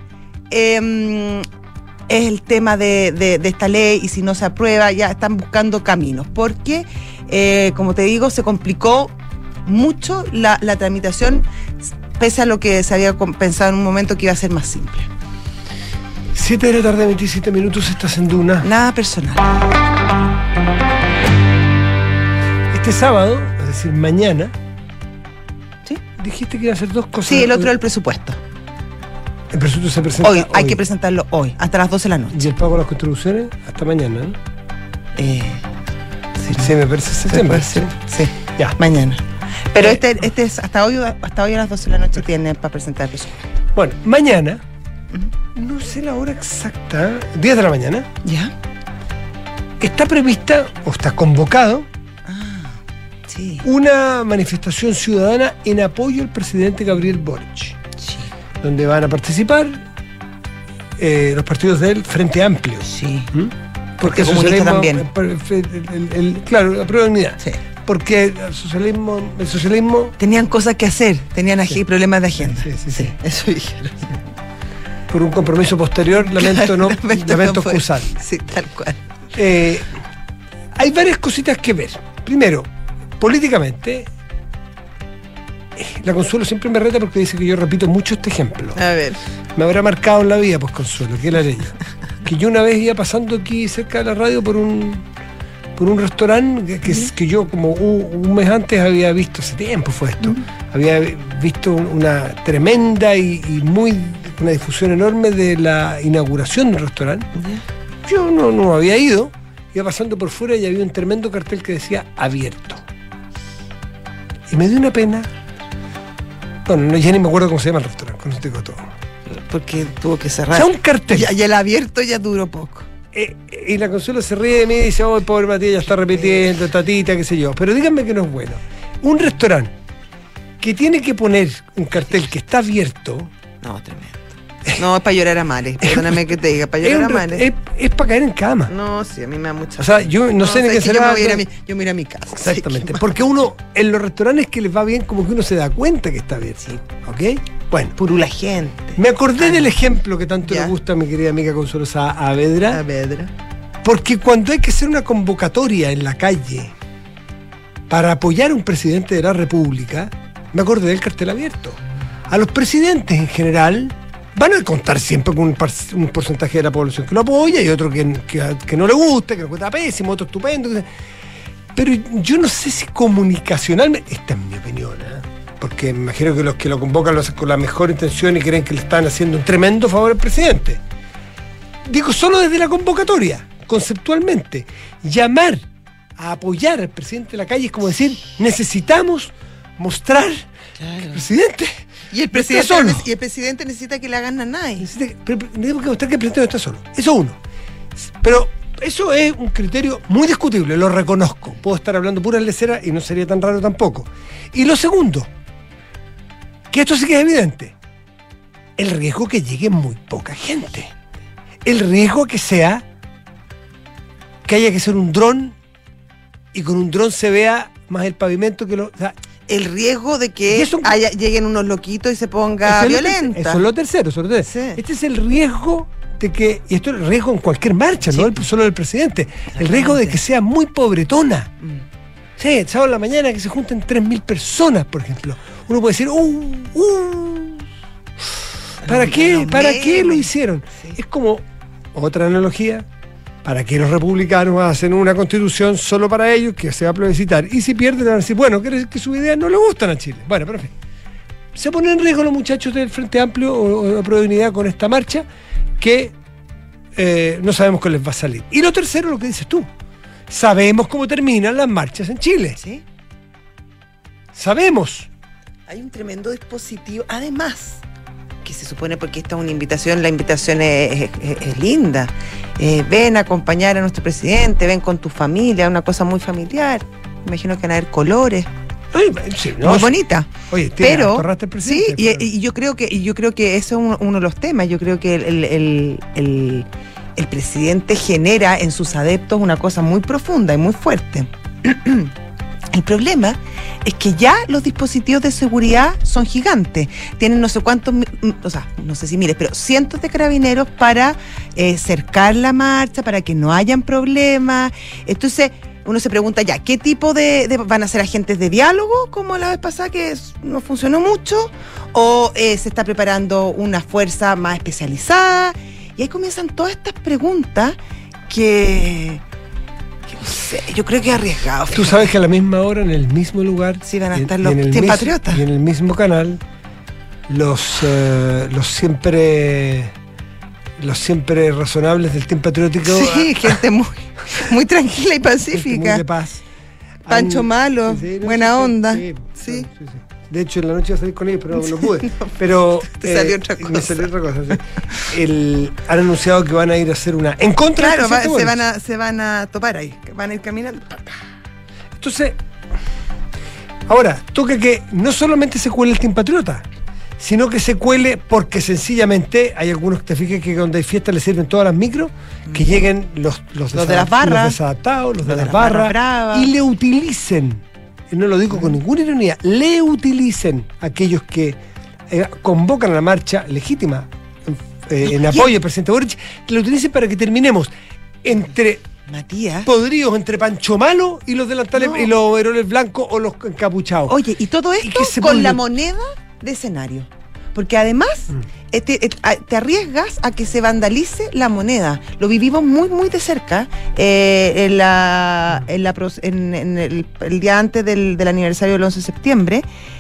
el tema de esta ley, y si no se aprueba ya están buscando caminos, porque como te digo, se complicó mucho la tramitación, pese a lo que se había pensado en un momento que iba a ser más simple. 7 de la tarde, 27 minutos, estás en Duna. Nada personal. Este sábado, es decir, mañana, ¿sí? Dijiste que iba a hacer dos cosas. Sí, el otro del presupuesto. El presupuesto se presenta hoy. Hay que presentarlo hoy, hasta las 12 de la noche. ¿Y el pago de las contribuciones? Hasta mañana, ¿no? Sí, me parece septiembre. Sí, ya. Mañana. Pero este es hasta hoy a las 12 de la noche tiene para presentar el presupuesto. Bueno, mañana, no sé la hora exacta, 10 de la mañana. ¿Ya? Está prevista, o está convocado, sí, una manifestación ciudadana en apoyo al presidente Gabriel Boric. Sí. Donde van a participar los partidos del Frente Amplio. Sí. Porque el comunista socialismo también. claro, la prueba de unidad. Sí. Porque el socialismo tenían cosas que hacer, tenían problemas de agenda. Sí. Eso dijeron. Por un compromiso posterior, lamento excusar. Sí, tal cual. Hay varias cositas que ver. Primero, políticamente, la Consuelo siempre me reta porque dice que yo repito mucho este ejemplo. A ver. Me habrá marcado en la vida, pues, Consuelo, que la ley. Que yo una vez iba pasando aquí cerca de la radio por un restaurante que yo como un mes antes había visto, hace tiempo fue esto, había visto una tremenda y una difusión enorme de la inauguración del restaurante. Yo no había ido, iba pasando por fuera y había un tremendo cartel que decía abierto. Y me dio una pena. Bueno, ya ni me acuerdo cómo se llama el restaurante, con esto digo todo. Porque tuvo que cerrar. O sea, un cartel. Y el abierto ya duró poco. Y la Consuelo se ríe de mí y dice, oh, pobre Matías, ya está repitiendo, tatita, qué sé yo. Pero díganme que no es bueno. Un restaurante que tiene que poner un cartel que está abierto. No, tremendo. No, es para llorar a mares. Perdóname que te diga, para llorar a mares. Es para caer en cama. No, sí, a mí me da mucha. O sea, yo no sé ni qué será. Yo me voy a mi casa. Exactamente. Porque uno, en los restaurantes que les va bien, como que uno se da cuenta que está abierto. Sí. ¿Ok? Bueno. Purula gente. Me acordé del ejemplo que tanto le gusta a mi querida amiga Consuelo Saavedra. Porque cuando hay que hacer una convocatoria en la calle para apoyar a un presidente de la República, me acordé del cartel abierto. A los presidentes en general van a contar siempre con un porcentaje de la población que lo apoya y otro que no le gusta, que lo encuentra pésimo, otro estupendo. Pero yo no sé si comunicacionalmente, esta es mi opinión, porque me imagino que los que lo convocan lo hacen con la mejor intención y creen que le están haciendo un tremendo favor al presidente. Digo, solo desde la convocatoria, conceptualmente, llamar a apoyar al presidente de la calle es como decir, necesitamos mostrar que el presidente... Y el presidente necesita que le hagan a nadie. Necesitamos que mostrar que el presidente no está solo. Eso uno. Pero eso es un criterio muy discutible, lo reconozco. Puedo estar hablando pura lecera y no sería tan raro tampoco. Y lo segundo, que esto sí que es evidente. el riesgo que llegue muy poca gente. El riesgo que sea que haya que ser un dron y con un dron se vea más el pavimento que lo... O sea, el riesgo de que lleguen unos loquitos y se ponga violenta. Eso es lo tercero. Sí. Este es el riesgo de que, y esto es el riesgo en cualquier marcha, sí, no solo del presidente, el riesgo de que sea muy pobretona. Sí, el sábado en la mañana que se junten 3.000 personas, por ejemplo. Uno puede decir, ¿para qué lo hicieron? Sí. Es como otra analogía. ¿Para qué los republicanos hacen una constitución solo para ellos que se va a plebiscitar? Y si pierden, van a decir, bueno, quiere decir que sus ideas no le gustan a Chile. Bueno, pero en fin. Se ponen en riesgo los muchachos del Frente Amplio o Pro Dignidad con esta marcha que no sabemos qué les va a salir. Y lo tercero, lo que dices tú. Sabemos cómo terminan las marchas en Chile. ¿Sí? Sabemos. Hay un tremendo dispositivo. Además, que se supone, porque esta es una invitación, la invitación es linda. Ven a acompañar a nuestro presidente, ven con tu familia, una cosa muy familiar. Me imagino que van a haber colores. Sí, no, muy bonita. Oye, pero el presidente, sí, pero... y yo creo que eso es uno de los temas. Yo creo que el presidente genera en sus adeptos una cosa muy profunda y muy fuerte. El problema es que ya los dispositivos de seguridad son gigantes. Tienen no sé cuántos, o sea, no sé si miles, pero cientos de carabineros para cercar la marcha, para que no hayan problemas. Entonces, uno se pregunta ya, ¿qué tipo de van a ser agentes de diálogo, como la vez pasada que no funcionó mucho? ¿O se está preparando una fuerza más especializada? Y ahí comienzan todas estas preguntas que no sé, yo creo que es arriesgado. Tú sabes que a la misma hora, en el mismo lugar, sí van a estar los Team Patriotas. Y en el mismo canal, los siempre razonables del Team Patriótico. Sí, gente muy tranquila y pacífica. Muy de paz. Pancho Malo, sí, buena onda. Sí. De hecho, en la noche iba a salir con ellos, pero no pude. Pero te salió otra cosa. Me salió otra cosa. Sí. Han anunciado que van a ir a hacer una en contra. Claro, se van a topar ahí, van a ir caminando. Entonces, ahora toca que no solamente se cuele el Team Patriota, sino que se cuele porque sencillamente hay algunos que te fijas que donde hay fiesta les sirven todas las micros, que lleguen los de las barras, los desadaptados, los de las barras, y le utilicen. No lo digo con ninguna ironía, le utilicen a aquellos que convocan a la marcha legítima en apoyo al presidente Boric, que lo utilicen para que terminemos entre Matías podridos, entre Pancho Malo y los delantales y los heroles blancos o los encapuchados. Oye, y todo esto con la moneda de escenario. Porque además te arriesgas a que se vandalice la moneda. Lo vivimos muy, muy de cerca el día antes del aniversario del 11 de septiembre.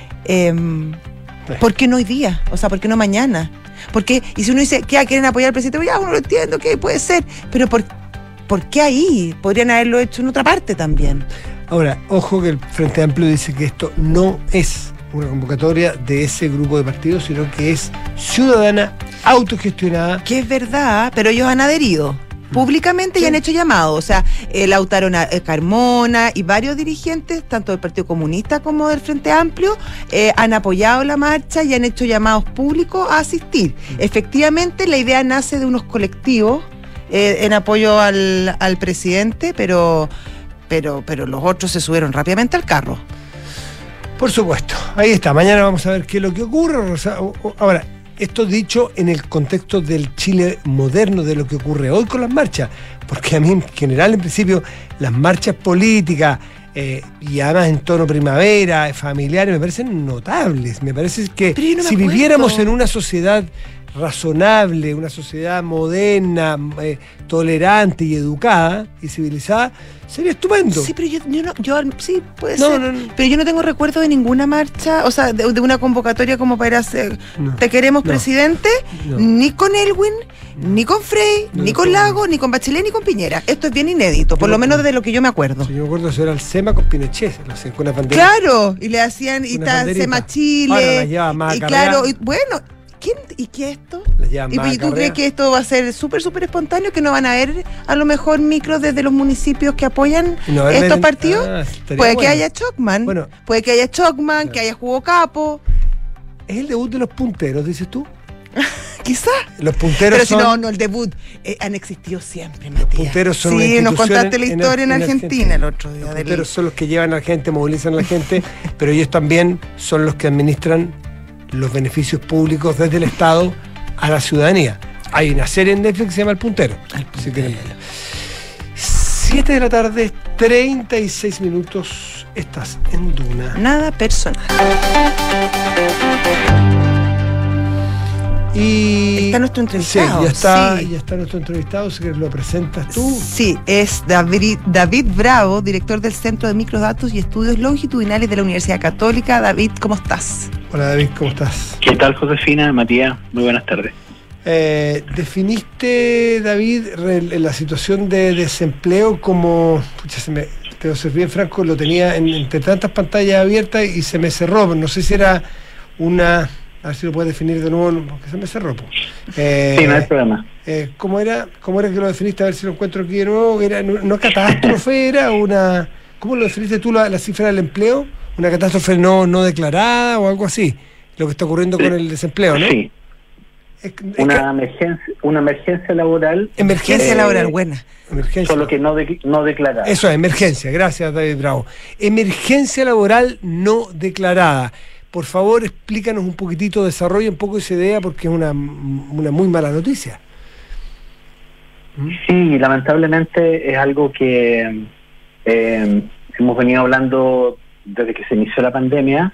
¿Por qué no hoy día? O sea, ¿por qué no mañana? Porque, y si uno dice que quieren apoyar al presidente, ya uno lo entiendo, que puede ser. Pero ¿por qué ahí? Podrían haberlo hecho en otra parte también. Ahora, ojo que el Frente Amplio dice que esto no es una convocatoria de ese grupo de partidos, sino que es ciudadana, autogestionada. Que es verdad, pero ellos han adherido públicamente, sí, y han hecho llamados. O sea, Lautaro Carmona y varios dirigentes, tanto del Partido Comunista como del Frente Amplio, han apoyado la marcha y han hecho llamados públicos a asistir. Efectivamente, la idea nace de unos colectivos en apoyo al presidente, pero los otros se subieron rápidamente al carro. Por supuesto, ahí está. Mañana vamos a ver qué es lo que ocurre. Ahora, esto dicho en el contexto del Chile moderno, de lo que ocurre hoy con las marchas, porque a mí en general, en principio, las marchas políticas y además en tono primavera, familiares, me parecen notables. Me parece que si viviéramos en una sociedad razonable, una sociedad moderna, tolerante y educada y civilizada, sería estupendo. Sí, pero sí, puede ser. No. Pero yo no tengo recuerdo de ninguna marcha, o sea, de una convocatoria como para hacer Te queremos presidente, ni con Elwin, ni con Frey, ni con Lago, ni con Bachelet, ni con Piñera. Esto es bien inédito, por lo menos de lo que yo me acuerdo. Sí, yo me acuerdo que eso era el SEMA con Pinochet, con una bandera. Claro, y le hacían, y está SEMA Chile, y claro, y bueno. ¿Y qué es esto? ¿Y tú crees que esto va a ser súper, súper espontáneo? ¿Que no van a haber a lo mejor micros desde los municipios que apoyan estos partidos? Puede que haya Chocman, que haya Jugo Capo. ¿Es el debut de los punteros, dices tú? Quizás. Los punteros pero son... no, el debut. Han existido siempre, Matías. Los punteros son una Sí, nos institución contaste la historia en Argentina el otro día. Los punteros son los que llevan a la gente, movilizan a la gente, pero ellos también son los que administran los beneficios públicos desde el Estado a la ciudadanía. Hay una serie en Netflix que se llama El Puntero. Si quieren verla. 7 de la tarde, 36 minutos. Estás en Duna. Nada personal. Y está nuestro entrevistado. Sí, ya está nuestro entrevistado, si quieres lo presentas tú. Sí, es David Bravo, director del Centro de Microdatos y Estudios Longitudinales de la Universidad Católica. David, ¿cómo estás? Hola David, ¿cómo estás? ¿Qué tal, Josefina? Matías, muy buenas tardes. Definiste, David, la situación de desempleo como, te voy a ser bien franco, lo tenía entre tantas pantallas abiertas y se me cerró. No sé si era una, a ver si lo puedes definir de nuevo, porque se me cerró. Sí, no hay problema. ¿Cómo era que lo definiste? A ver si lo encuentro aquí de nuevo. ¿Era no catástrofe? ¿Era una, cómo lo definiste tú la cifra del empleo? ¿Una catástrofe no declarada o algo así? Lo que está ocurriendo con el desempleo, ¿no? Sí. Una emergencia laboral. Emergencia laboral, buena. Emergencia. Solo que no declarada. Eso es, emergencia. Gracias, David Bravo. Emergencia laboral no declarada. Por favor, explícanos un poquitito, desarrolla un poco esa idea, porque es una muy mala noticia. Sí, lamentablemente es algo que hemos venido hablando desde que se inició la pandemia.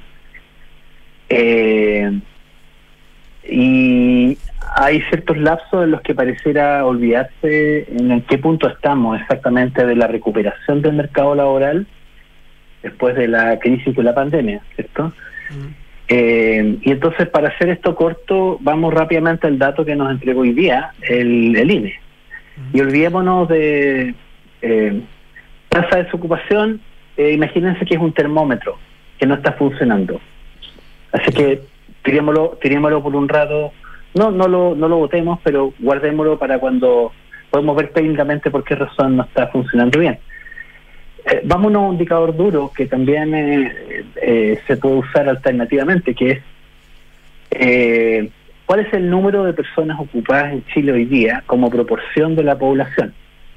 Y hay ciertos lapsos en los que pareciera olvidarse en qué punto estamos exactamente de la recuperación del mercado laboral después de la crisis de la pandemia, ¿cierto? Y entonces, para hacer esto corto, vamos rápidamente al dato que nos entregó hoy día el INE. Y olvidémonos de tasa de desocupación. Imagínense que es un termómetro que no está funcionando. Así que tirémoslo por un rato, no lo votemos, pero guardémoslo para cuando podemos ver técnicamente por qué razón no está funcionando bien. Vámonos a un indicador duro que también se puede usar alternativamente, que es ¿cuál es el número de personas ocupadas en Chile hoy día como proporción de la población?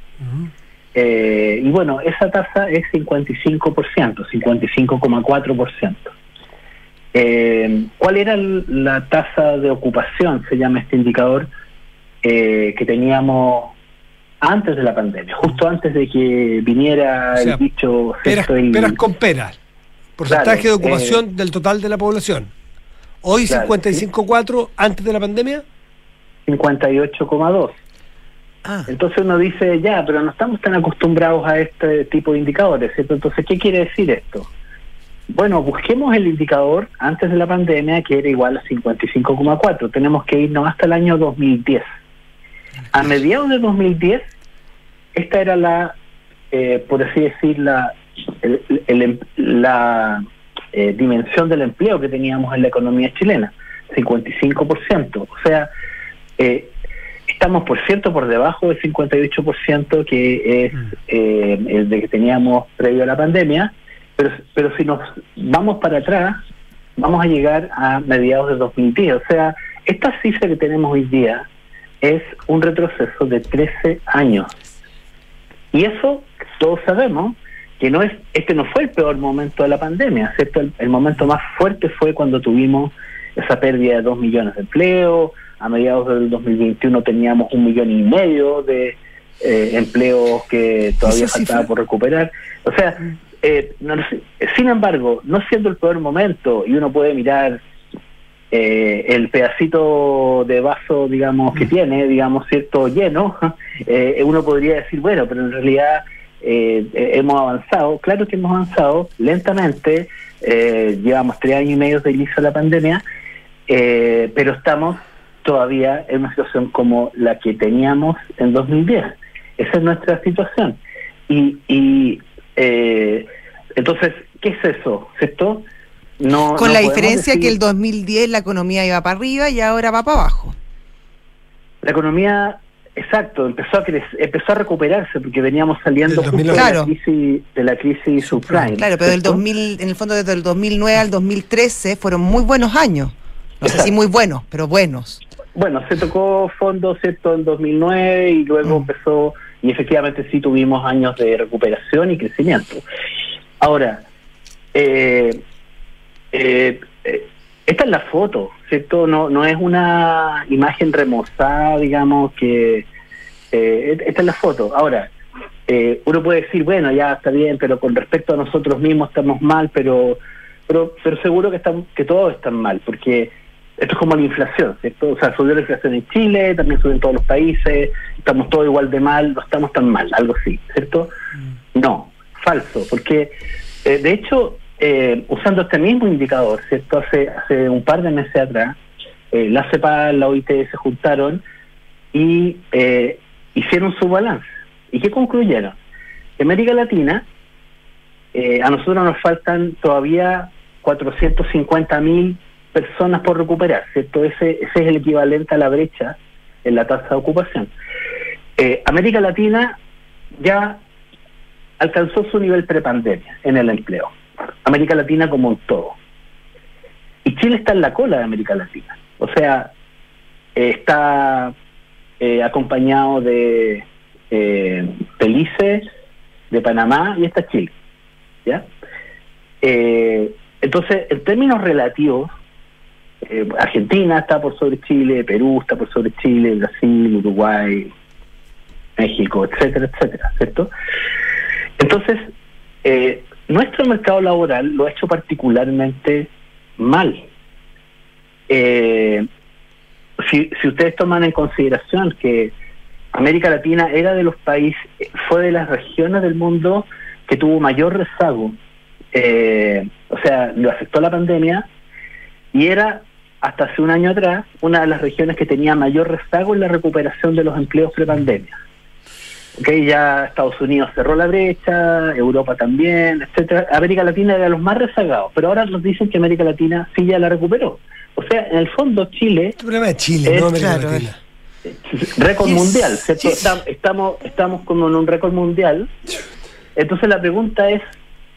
Y bueno, esa tasa es 55%, 55,4%. ¿Cuál era la tasa de ocupación, se llama este indicador, que teníamos antes de la pandemia, justo antes de que viniera, o sea, el dicho... Peras con peras, porcentaje de ocupación del total de la población. Hoy 55,4, antes de la pandemia 58,2. Entonces uno dice, ya, pero no estamos tan acostumbrados a este tipo de indicadores, ¿cierto? Entonces, ¿qué quiere decir esto? Bueno, busquemos el indicador antes de la pandemia, que era igual a 55,4. Tenemos que irnos hasta el año 2010. A mediados de 2010, esta era la, por así decir, la dimensión del empleo que teníamos en la economía chilena, 55%. O sea, estamos, por cierto, por debajo del 58%, que es el de que teníamos previo a la pandemia. Pero si nos vamos para atrás, vamos a llegar a mediados de 2010. O sea, esta cifra que tenemos hoy día es un retroceso de 13 años. Y eso, todos sabemos, que este no fue el peor momento de la pandemia, ¿cierto? El momento más fuerte fue cuando tuvimos esa pérdida de 2 millones de empleos. A mediados del 2021 teníamos 1,5 millones de empleos que todavía faltaba por recuperar. O sea... sin embargo, no siendo el peor momento, y uno puede mirar el pedacito de vaso, digamos, que tiene, digamos, cierto, lleno, uno podría decir, bueno, pero en realidad hemos avanzado. Claro que hemos avanzado lentamente, llevamos 3 años y medio de inicio de la pandemia, pero estamos todavía en una situación como la que teníamos en 2010. Esa es nuestra situación. Entonces, ¿qué es eso? ¿Cierto? Con la diferencia decir que el 2010 la economía iba para arriba y ahora va para abajo. La economía, exacto, empezó a recuperarse porque veníamos saliendo justo de la crisis subprime. Claro, pero en el fondo desde el 2009 al 2013 fueron muy buenos años. No sé si muy buenos, pero buenos. bueno, se tocó fondo, ¿cierto?, en 2009 y luego empezó, y efectivamente sí tuvimos años de recuperación y crecimiento. Ahora, esta es la foto, ¿cierto? No es una imagen remozada, digamos, que esta es la foto. Ahora, uno puede decir, bueno, ya está bien, pero con respecto a nosotros mismos estamos mal, pero seguro que todos están mal, porque esto es como la inflación, ¿cierto? O sea, subió la inflación en Chile, también subió en todos los países, estamos todos igual de mal, no estamos tan mal, algo así, ¿cierto? No, falso, porque de hecho, usando este mismo indicador, ¿cierto? Hace un par de meses atrás, la CEPAL, la OIT se juntaron y hicieron su balance. ¿Y qué concluyeron? En América Latina, a nosotros nos faltan todavía 450.000 personas por recuperar, ¿cierto? Ese es el equivalente a la brecha en la tasa de ocupación. América Latina ya alcanzó su nivel prepandemia en el empleo. América Latina como un todo. Y Chile está en la cola de América Latina. O sea, está acompañado de Belice, de Panamá y está Chile. ¿Ya? Entonces, en términos relativos, Argentina está por sobre Chile, Perú está por sobre Chile, Brasil, Uruguay, México, etcétera, etcétera, ¿cierto? Entonces, nuestro mercado laboral lo ha hecho particularmente mal. Si ustedes toman en consideración que América Latina era de los países, fue de las regiones del mundo que tuvo mayor rezago, o sea, lo afectó la pandemia, y era, hasta hace un año atrás, una de las regiones que tenía mayor rezago en la recuperación de los empleos prepandemia. Okay, ya Estados Unidos cerró la brecha, Europa también, etcétera. América Latina era de los más rezagados, pero ahora nos dicen que América Latina sí ya la recuperó. O sea, en el fondo Chile... El problema es Chile, no América Latina. Récord mundial, ¿cierto? Estamos como en un récord mundial. Entonces la pregunta es...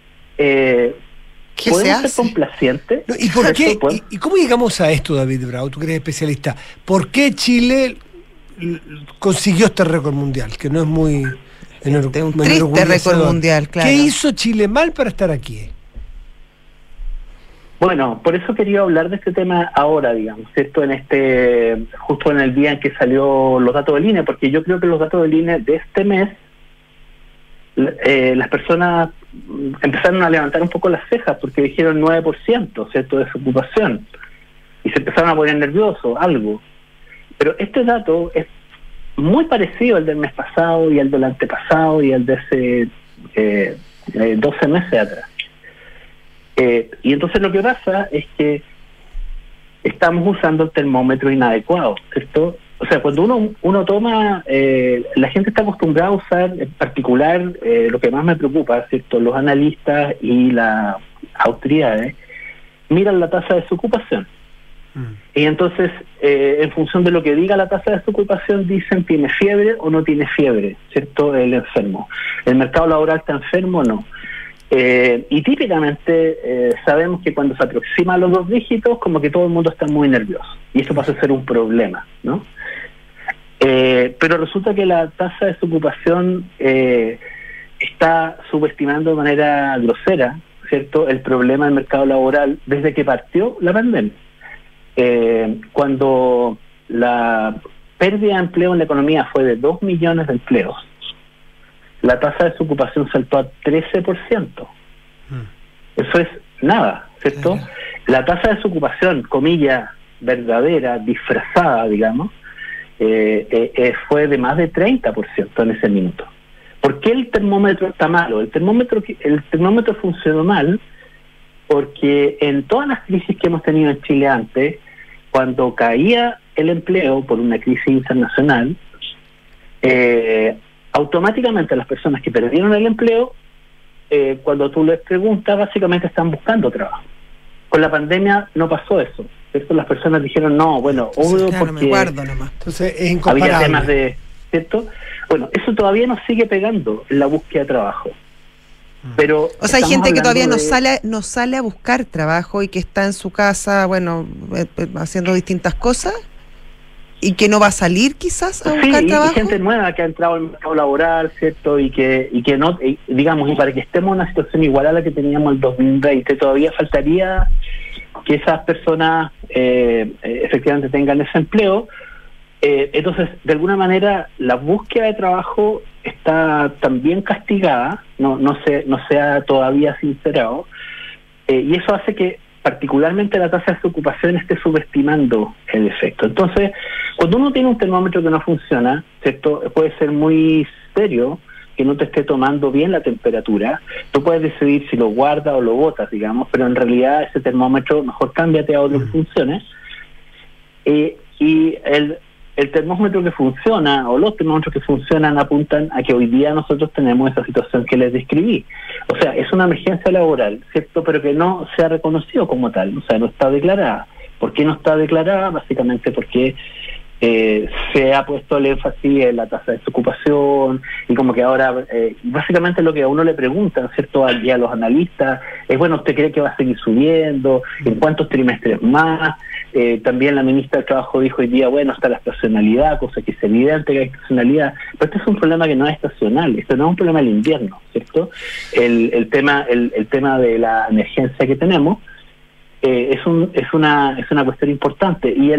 ¿podemos ser complacientes? No, ¿y por qué? ¿Y cómo llegamos a esto, David Bravo? Tú que eres especialista. ¿Por qué Chile consiguió este récord mundial? Que no es muy... un triste récord mundial, claro. ¿Qué hizo Chile mal para estar aquí? Bueno, por eso quería hablar de este tema ahora, digamos, ¿cierto? Justo en el día en que salió los datos del INE, porque yo creo que los datos del INE de este mes, las personas empezaron a levantar un poco las cejas porque dijeron 9%, ¿cierto?, de desocupación, y se empezaron a poner nerviosos, algo. Pero este dato es muy parecido al del mes pasado y al del antepasado y al de hace 12 meses atrás. Y entonces lo que pasa es que estamos usando el termómetro inadecuado, ¿cierto? O sea, cuando uno toma, la gente está acostumbrada a usar, en particular, lo que más me preocupa, ¿cierto? Los analistas y las autoridades miran la tasa de desocupación. Y entonces, en función de lo que diga la tasa de desocupación, dicen tiene fiebre o no tiene fiebre, ¿cierto? El enfermo. ¿El mercado laboral está enfermo o no? Y típicamente sabemos que cuando se aproxima a los 2 dígitos, como que todo el mundo está muy nervioso. Y eso pasa a ser un problema, ¿no? Pero resulta que la tasa de desocupación está subestimando de manera grosera, ¿cierto?, el problema del mercado laboral desde que partió la pandemia. Cuando la pérdida de empleo en la economía fue de 2 millones de empleos, la tasa de desocupación saltó a 13%. Eso es nada, ¿cierto? La tasa de desocupación, comilla, verdadera, disfrazada, digamos, fue de más de 30% en ese minuto. ¿Por qué el termómetro está malo? El termómetro funcionó mal porque en todas las crisis que hemos tenido en Chile antes, cuando caía el empleo por una crisis internacional, automáticamente las personas que perdieron el empleo, cuando tú les preguntas, básicamente están buscando trabajo. Con la pandemia no pasó eso, ¿cierto? Las personas dijeron, no, bueno, obvio, claro, porque me guardo nomás. Entonces es incomparable. Había temas de, ¿cierto? Bueno, eso todavía nos sigue pegando en la búsqueda de trabajo. Pero o sea, hay gente que todavía no sale a buscar trabajo y que está en su casa, bueno, haciendo distintas cosas. y que no va a salir quizás a buscar trabajo. Sí, gente nueva que ha entrado al mercado laboral, ¿cierto? Y que no, digamos, y para que estemos en una situación igual a la que teníamos en el 2020, todavía faltaría que esas personas efectivamente tengan ese empleo. Entonces, de alguna manera, la búsqueda de trabajo está también castigada, no se ha todavía sincerado, y eso hace que particularmente la tasa de desocupación esté subestimando el efecto. Entonces, cuando uno tiene un termómetro que no funciona, ¿cierto? Puede ser muy serio que no te esté tomando bien la temperatura. Tú puedes decidir si lo guardas o lo botas, digamos, pero en realidad ese termómetro mejor cámbiate a otro que funcione. Y el termómetro que funciona, o los termómetros que funcionan, apuntan a que hoy día nosotros tenemos esa situación que les describí. O sea, es una emergencia laboral, ¿cierto? Pero que no se ha reconocido como tal, o sea, no está declarada. ¿Por qué no está declarada? Básicamente porque se ha puesto el énfasis en la tasa de desocupación, y como que ahora, básicamente lo que a uno le preguntan, ¿cierto? A los analistas, es bueno, ¿usted cree que va a seguir subiendo? ¿En cuántos trimestres más? También la ministra del Trabajo dijo hoy día, bueno, está la estacionalidad, cosa que es evidente que hay estacionalidad, pero este es un problema que no es estacional, esto no es un problema del invierno, ¿cierto? El tema de la emergencia que tenemos es una cuestión importante, y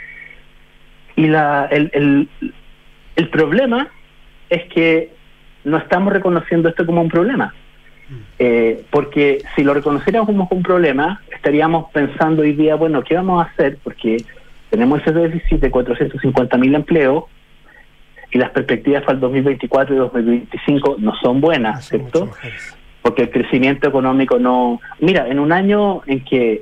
el problema es que no estamos reconociendo esto como un problema. Porque si lo reconociéramos como un problema, estaríamos pensando hoy día, bueno, ¿qué vamos a hacer? Porque tenemos ese déficit de 450.000 empleos y las perspectivas para el 2024 y 2025 no son buenas, ¿cierto? Porque el crecimiento económico no... Mira, en un año en que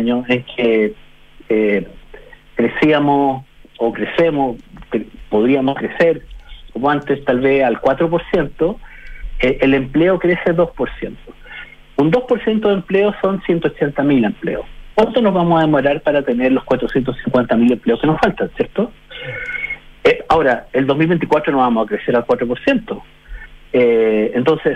crecíamos o crecemos, podríamos crecer como antes tal vez al 4%, el empleo crece 2%. Un 2% de empleo son 180.000 empleos. ¿Cuánto nos vamos a demorar para tener los 450.000 empleos que nos faltan, cierto? Ahora, el 2024 no vamos a crecer al 4%. Entonces,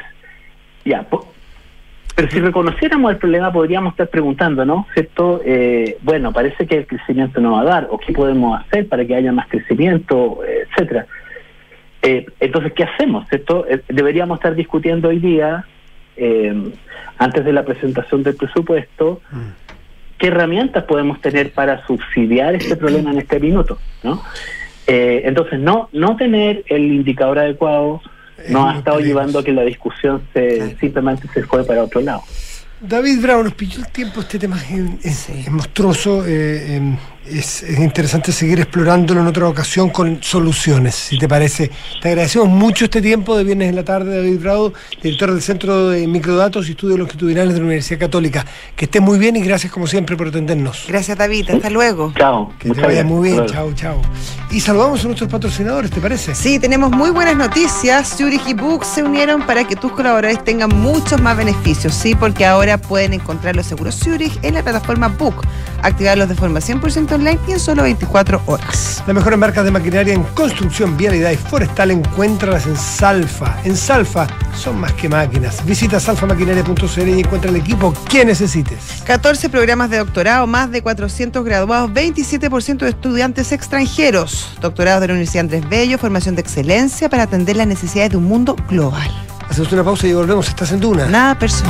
pero si reconociéramos el problema, podríamos estar preguntando, ¿no? ¿Cierto? Bueno, parece que el crecimiento no va a dar, o qué podemos hacer para que haya más crecimiento, etcétera. Entonces, ¿qué hacemos? ¿Cierto? Deberíamos estar discutiendo hoy día, antes de la presentación del presupuesto, qué herramientas podemos tener para subsidiar este problema en este minuto, ¿no? Entonces, no tener el indicador adecuado nos ha estado llevando a que la discusión simplemente se fue para otro lado. David Bravo, nos pilló el tiempo, este tema es monstruoso, es interesante seguir explorándolo en otra ocasión con soluciones, si te parece. Te agradecemos mucho este tiempo de viernes en la tarde, David Bravo, director del Centro de Microdatos y Estudios Longitudinales de la Universidad Católica. Que estés muy bien y gracias como siempre por atendernos. Gracias, David, hasta luego. Chao. Que te vaya muy bien, chao. Y saludamos a nuestros patrocinadores, ¿te parece? Sí, tenemos muy buenas noticias. Zurich y Book se unieron para que tus colaboradores tengan muchos más beneficios, sí, porque ahora pueden encontrar los seguros Zurich en la plataforma Book, activarlos de forma 100% online y en solo 24 horas. Las mejores marcas de maquinaria en construcción, vialidad y forestal, encuéntralas en Salfa. En Salfa son más que máquinas. Visita salfamaquinaria.cl y encuentra el equipo que necesites. 14 programas de doctorado, más de 400 graduados, 27% de estudiantes extranjeros. Doctorados de la Universidad Andrés Bello, formación de excelencia para atender las necesidades de un mundo global. Hacemos una pausa y volvemos. Estás en Duna. Nada personal.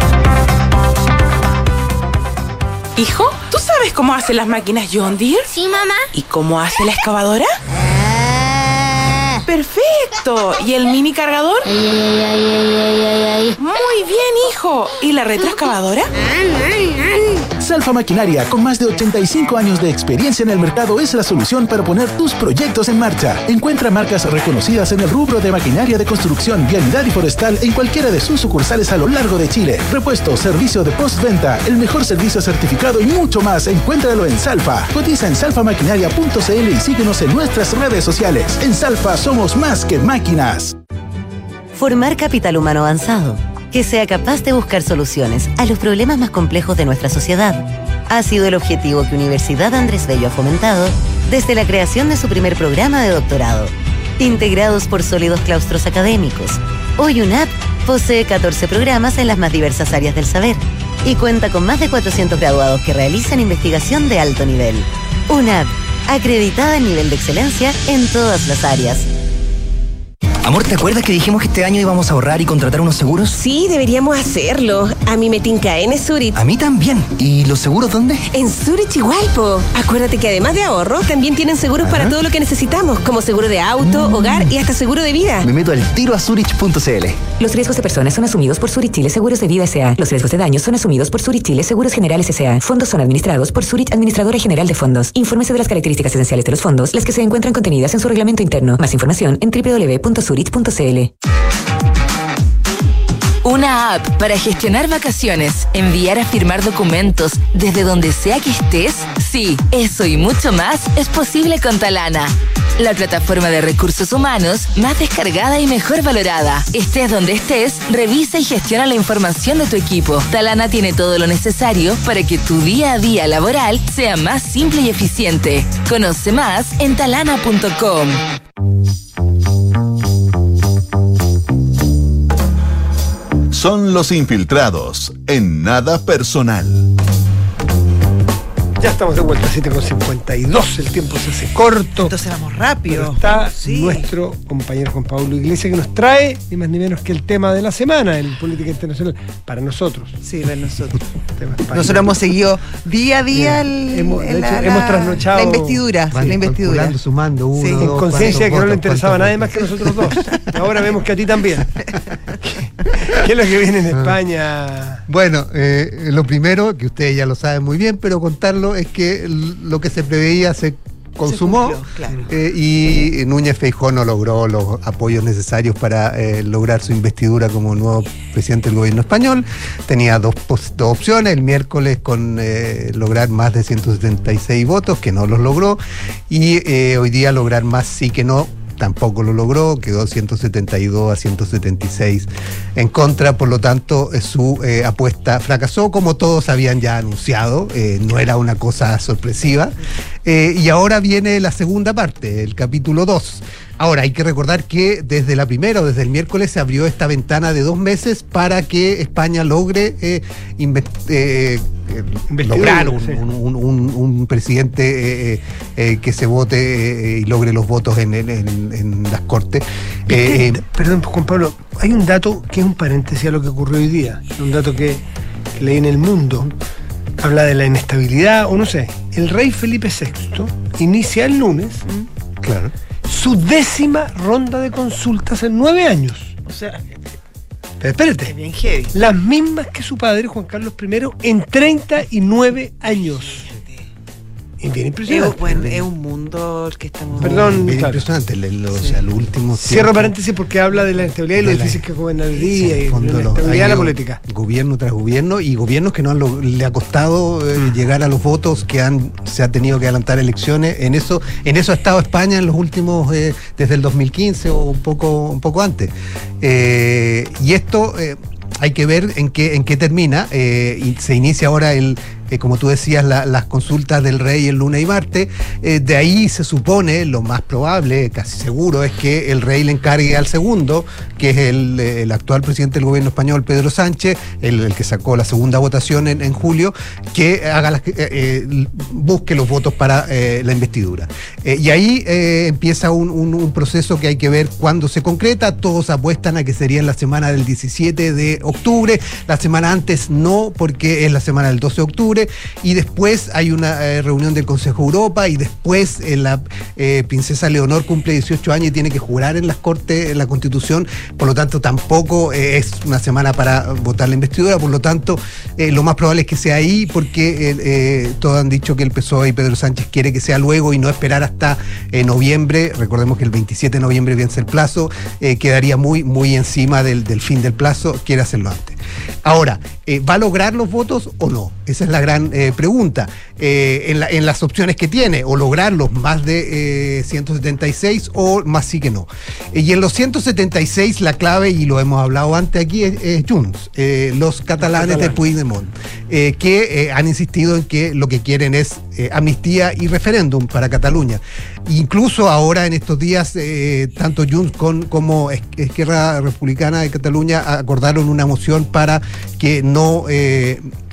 Hijo, ¿tú sabes cómo hacen las máquinas John Deere? Sí, mamá. ¿Y cómo hace la excavadora? ¡Perfecto! ¿Y el mini cargador? Muy bien, hijo. ¿Y la retroexcavadora? Salfa Maquinaria, con más de 85 años de experiencia en el mercado, es la solución para poner tus proyectos en marcha. Encuentra marcas reconocidas en el rubro de maquinaria de construcción, vialidad y forestal en cualquiera de sus sucursales a lo largo de Chile. Repuesto, servicio de postventa, el mejor servicio certificado y mucho más. Encuéntralo en Salfa. Cotiza en salfamaquinaria.cl y síguenos en nuestras redes sociales. En Salfa somos más que máquinas. Formar capital humano avanzado, que sea capaz de buscar soluciones a los problemas más complejos de nuestra sociedad, ha sido el objetivo que Universidad Andrés Bello ha fomentado desde la creación de su primer programa de doctorado. Integrados por sólidos claustros académicos, hoy UNAP posee 14 programas en las más diversas áreas del saber y cuenta con más de 400 graduados que realizan investigación de alto nivel. UNAP, acreditada en nivel de excelencia en todas las áreas. Amor, ¿te acuerdas que dijimos que este año íbamos a ahorrar y contratar unos seguros? Sí, deberíamos hacerlo. A mí me tinca en Zurich. A mí también. ¿Y los seguros dónde? En Zurich igual, po. Acuérdate que además de ahorro, también tienen seguros para todo lo que necesitamos, como seguro de auto, hogar y hasta seguro de vida. Me meto al tiro a Zurich.cl. Los riesgos de personas son asumidos por Zurich Chile Seguros de Vida S.A. Los riesgos de daños son asumidos por Zurich Chile Seguros Generales S.A. Fondos son administrados por Zurich Administradora General de Fondos. Infórmese de las características esenciales de los fondos, las que se encuentran contenidas en su reglamento interno. Más información en www.zurich.cl. Una app para gestionar vacaciones, enviar a firmar documentos desde donde sea que estés. Sí, eso y mucho más es posible con Talana, la plataforma de recursos humanos más descargada y mejor valorada. Estés donde estés, revisa y gestiona la información de tu equipo. Talana tiene todo lo necesario para que tu día a día laboral sea más simple y eficiente. Conoce más en talana.com. Son los infiltrados en Nada Personal. Ya estamos de vuelta, 7:52, el tiempo se hace corto. Entonces vamos rápido. Pero está nuestro compañero Juan Pablo Iglesias, que nos trae ni más ni menos que el tema de la semana en política internacional para nosotros. Sí, para nosotros. Nosotros hemos seguido día a día hemos trasnochado la investidura. La investidura. Sumando uno, en conciencia de que no le interesaba a nadie más que nosotros dos. Ahora vemos que a ti también. ¿Qué es lo que viene en España? Bueno, lo primero, que ustedes ya lo saben muy bien, pero contarlo, es que lo que se preveía se consumó, claro. Y Núñez Feijóo no logró los apoyos necesarios para lograr su investidura como nuevo presidente del gobierno español. Tenía dos opciones: el miércoles con lograr más de 176 votos, que no los logró, y hoy día lograr más sí que no. Tampoco lo logró, quedó 172 a 176 en contra, por lo tanto su apuesta fracasó, como todos habían ya anunciado, no era una cosa sorpresiva, y ahora viene la segunda parte, el capítulo 2. Ahora, hay que recordar que desde el miércoles se abrió esta ventana de 2 meses para que España logre lograr un presidente que se vote y logre los votos en las Cortes. Perdón, Juan Pablo, hay un dato que es un paréntesis a lo que ocurrió hoy día, un dato que leí en El Mundo. Habla de la inestabilidad, o no sé. El rey Felipe VI inicia el lunes, claro, su 10ª ronda de consultas en 9 años. O sea, pero espérate, bien heavy. Las mismas que su padre, Juan Carlos I, en 39 años. Es bien impresionante. Es un mundo el que estamos... Perdón, bien impresionante. Lo último. Cierro paréntesis porque habla de la inestabilidad y lo difícil que es gobernar el día, y la inestabilidad de la política. Gobierno tras gobierno, y gobiernos que le ha costado llegar a los votos, que se ha tenido que adelantar elecciones. En eso ha estado España en los últimos, desde el 2015 o un poco antes. Y esto hay que ver en qué termina. Y se inicia ahora como tú decías, las consultas del rey el lunes y martes. De ahí se supone, lo más probable, casi seguro, es que el rey le encargue al segundo, que es el actual presidente del gobierno español, Pedro Sánchez, el que sacó la segunda votación en julio, que haga busque los votos para la investidura. Y ahí empieza un proceso que hay que ver cuándo se concreta. Todos apuestan a que sería en la semana del 17 de octubre. La semana antes no, porque es la semana del 12 de octubre. Y después hay una reunión del Consejo de Europa, y después la princesa Leonor cumple 18 años y tiene que jurar en las Cortes, en la Constitución. Por lo tanto, tampoco es una semana para votar la investidura. Por lo tanto, lo más probable es que sea ahí, porque todos han dicho que el PSOE y Pedro Sánchez quiere que sea luego y no esperar hasta noviembre. Recordemos que el 27 de noviembre vence el plazo, quedaría muy encima del fin del plazo. Quiere hacerlo antes. Ahora, ¿va a lograr los votos o no? Esa es la gran pregunta. En las opciones que tiene, o lograrlos más de 176 o más sí que no. Y en los 176 la clave, y lo hemos hablado antes aquí, es Junts, los catalanes de Puigdemont, que han insistido en que lo que quieren es amnistía y referéndum para Cataluña. Incluso ahora en estos días, tanto Junts como Esquerra Republicana de Cataluña acordaron una moción para que no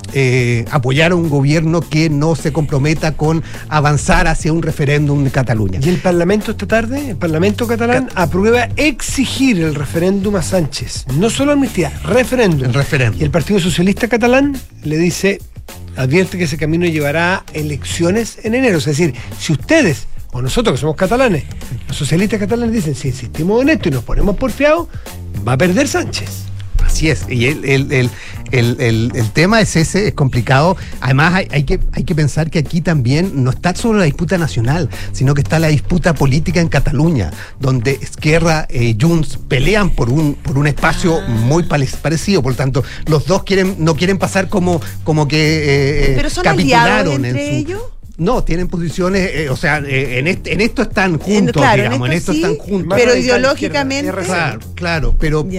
apoyar a un gobierno que no se comprometa con avanzar hacia un referéndum en Cataluña. Y el Parlamento esta tarde, el Parlamento catalán, aprueba exigir el referéndum a Sánchez. No solo amnistía, referéndum. El referéndum. Y el Partido Socialista Catalán le dice, advierte que ese camino llevará a elecciones en enero. Es decir, si ustedes, o nosotros que somos catalanes, los socialistas catalanes dicen, si insistimos en esto y nos ponemos porfiados, va a perder Sánchez. Así es, y el tema es ese, es complicado. Además hay que pensar que aquí también no está solo la disputa nacional, sino que está la disputa política en Cataluña, donde Esquerra y Junts pelean por un espacio muy parecido. Por lo tanto, los dos no quieren pasar como que ¿pero son capitularon entre ellos? No, tienen posiciones, en esto están juntos, claro, digamos, en esto sí, están juntos. Pero ideológicamente... Claro,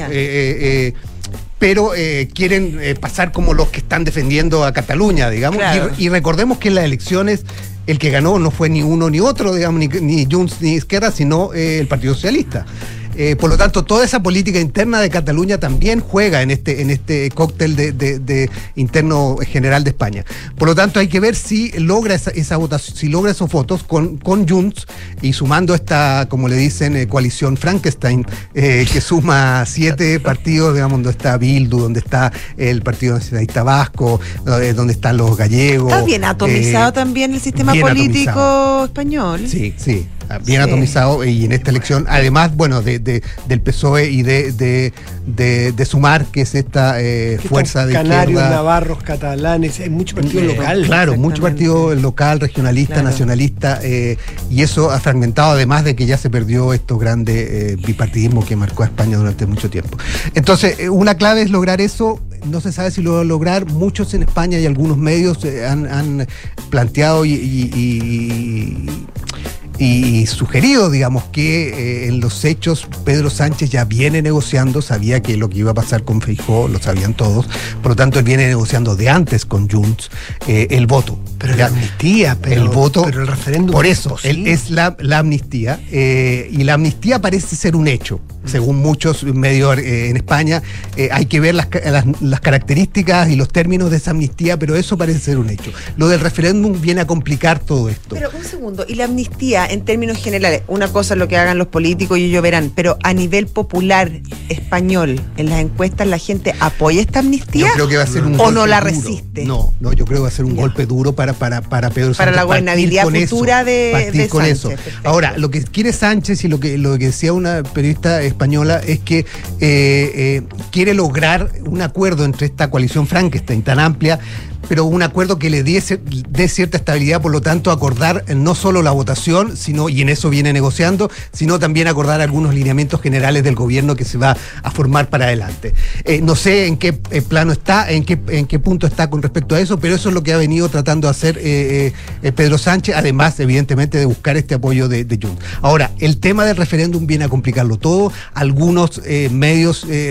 pero quieren pasar como los que están defendiendo a Cataluña, digamos, claro. Y recordemos que en las elecciones el que ganó no fue ni uno ni otro, digamos, ni Junts ni Esquerra, sino el Partido Socialista. Por lo tanto, toda esa política interna de Cataluña también juega en este cóctel de interno general de España. Por lo tanto, hay que ver si logra esa votación, si logra esos votos con Junts y sumando esta, como le dicen, coalición Frankenstein, que suma 7 partidos, digamos, donde está Bildu, donde está el Partido Nacionalista Vasco, donde están los gallegos. Está bien atomizado también el sistema político español. Sí. Bien atomizado, y en esta elección, además, bueno, del PSOE y de Sumar, que es esta fuerza de Canarios, izquierda. Navarros, catalanes, hay mucho partido local. Claro, mucho partido local, regionalista, nacionalista, y eso ha fragmentado, además de que ya se perdió estos grandes bipartidismo que marcó a España durante mucho tiempo. Entonces, una clave es lograr eso. No se sabe si lo va a lograr. Muchos en España y algunos medios han planteado y sugerido, digamos, que en los hechos Pedro Sánchez ya viene negociando, sabía que lo que iba a pasar con Feijóo lo sabían todos, por lo tanto él viene negociando de antes con Junts el voto. Pero la amnistía, el voto, pero el referéndum. Por eso, él es la amnistía, y la amnistía parece ser un hecho, según muchos medios en España. Hay que ver las características y los términos de esa amnistía, pero eso parece ser un hecho. Lo del referéndum viene a complicar todo esto. Pero un segundo, y la amnistía en términos generales, una cosa es lo que hagan los políticos y ellos verán, pero a nivel popular español, en las encuestas la gente apoya esta amnistía. Yo creo que va a ser un o no la duro. resiste. No, yo creo que va a ser un golpe duro para Pedro Sánchez. Para la gobernabilidad futura de con Sánchez. Eso. Ahora, lo que quiere Sánchez y lo que decía una periodista española es que quiere lograr un acuerdo entre esta coalición Frankenstein tan amplia, pero un acuerdo que le dé cierta estabilidad, por lo tanto acordar no solo la votación, y en eso viene negociando, sino también acordar algunos lineamientos generales del gobierno que se va a formar para adelante. No sé en qué plano está, en qué punto está con respecto a eso, pero eso es lo que ha venido tratando de hacer Pedro Sánchez, además evidentemente de buscar este apoyo de Junts. Ahora, el tema del referéndum viene a complicarlo todo. Algunos medios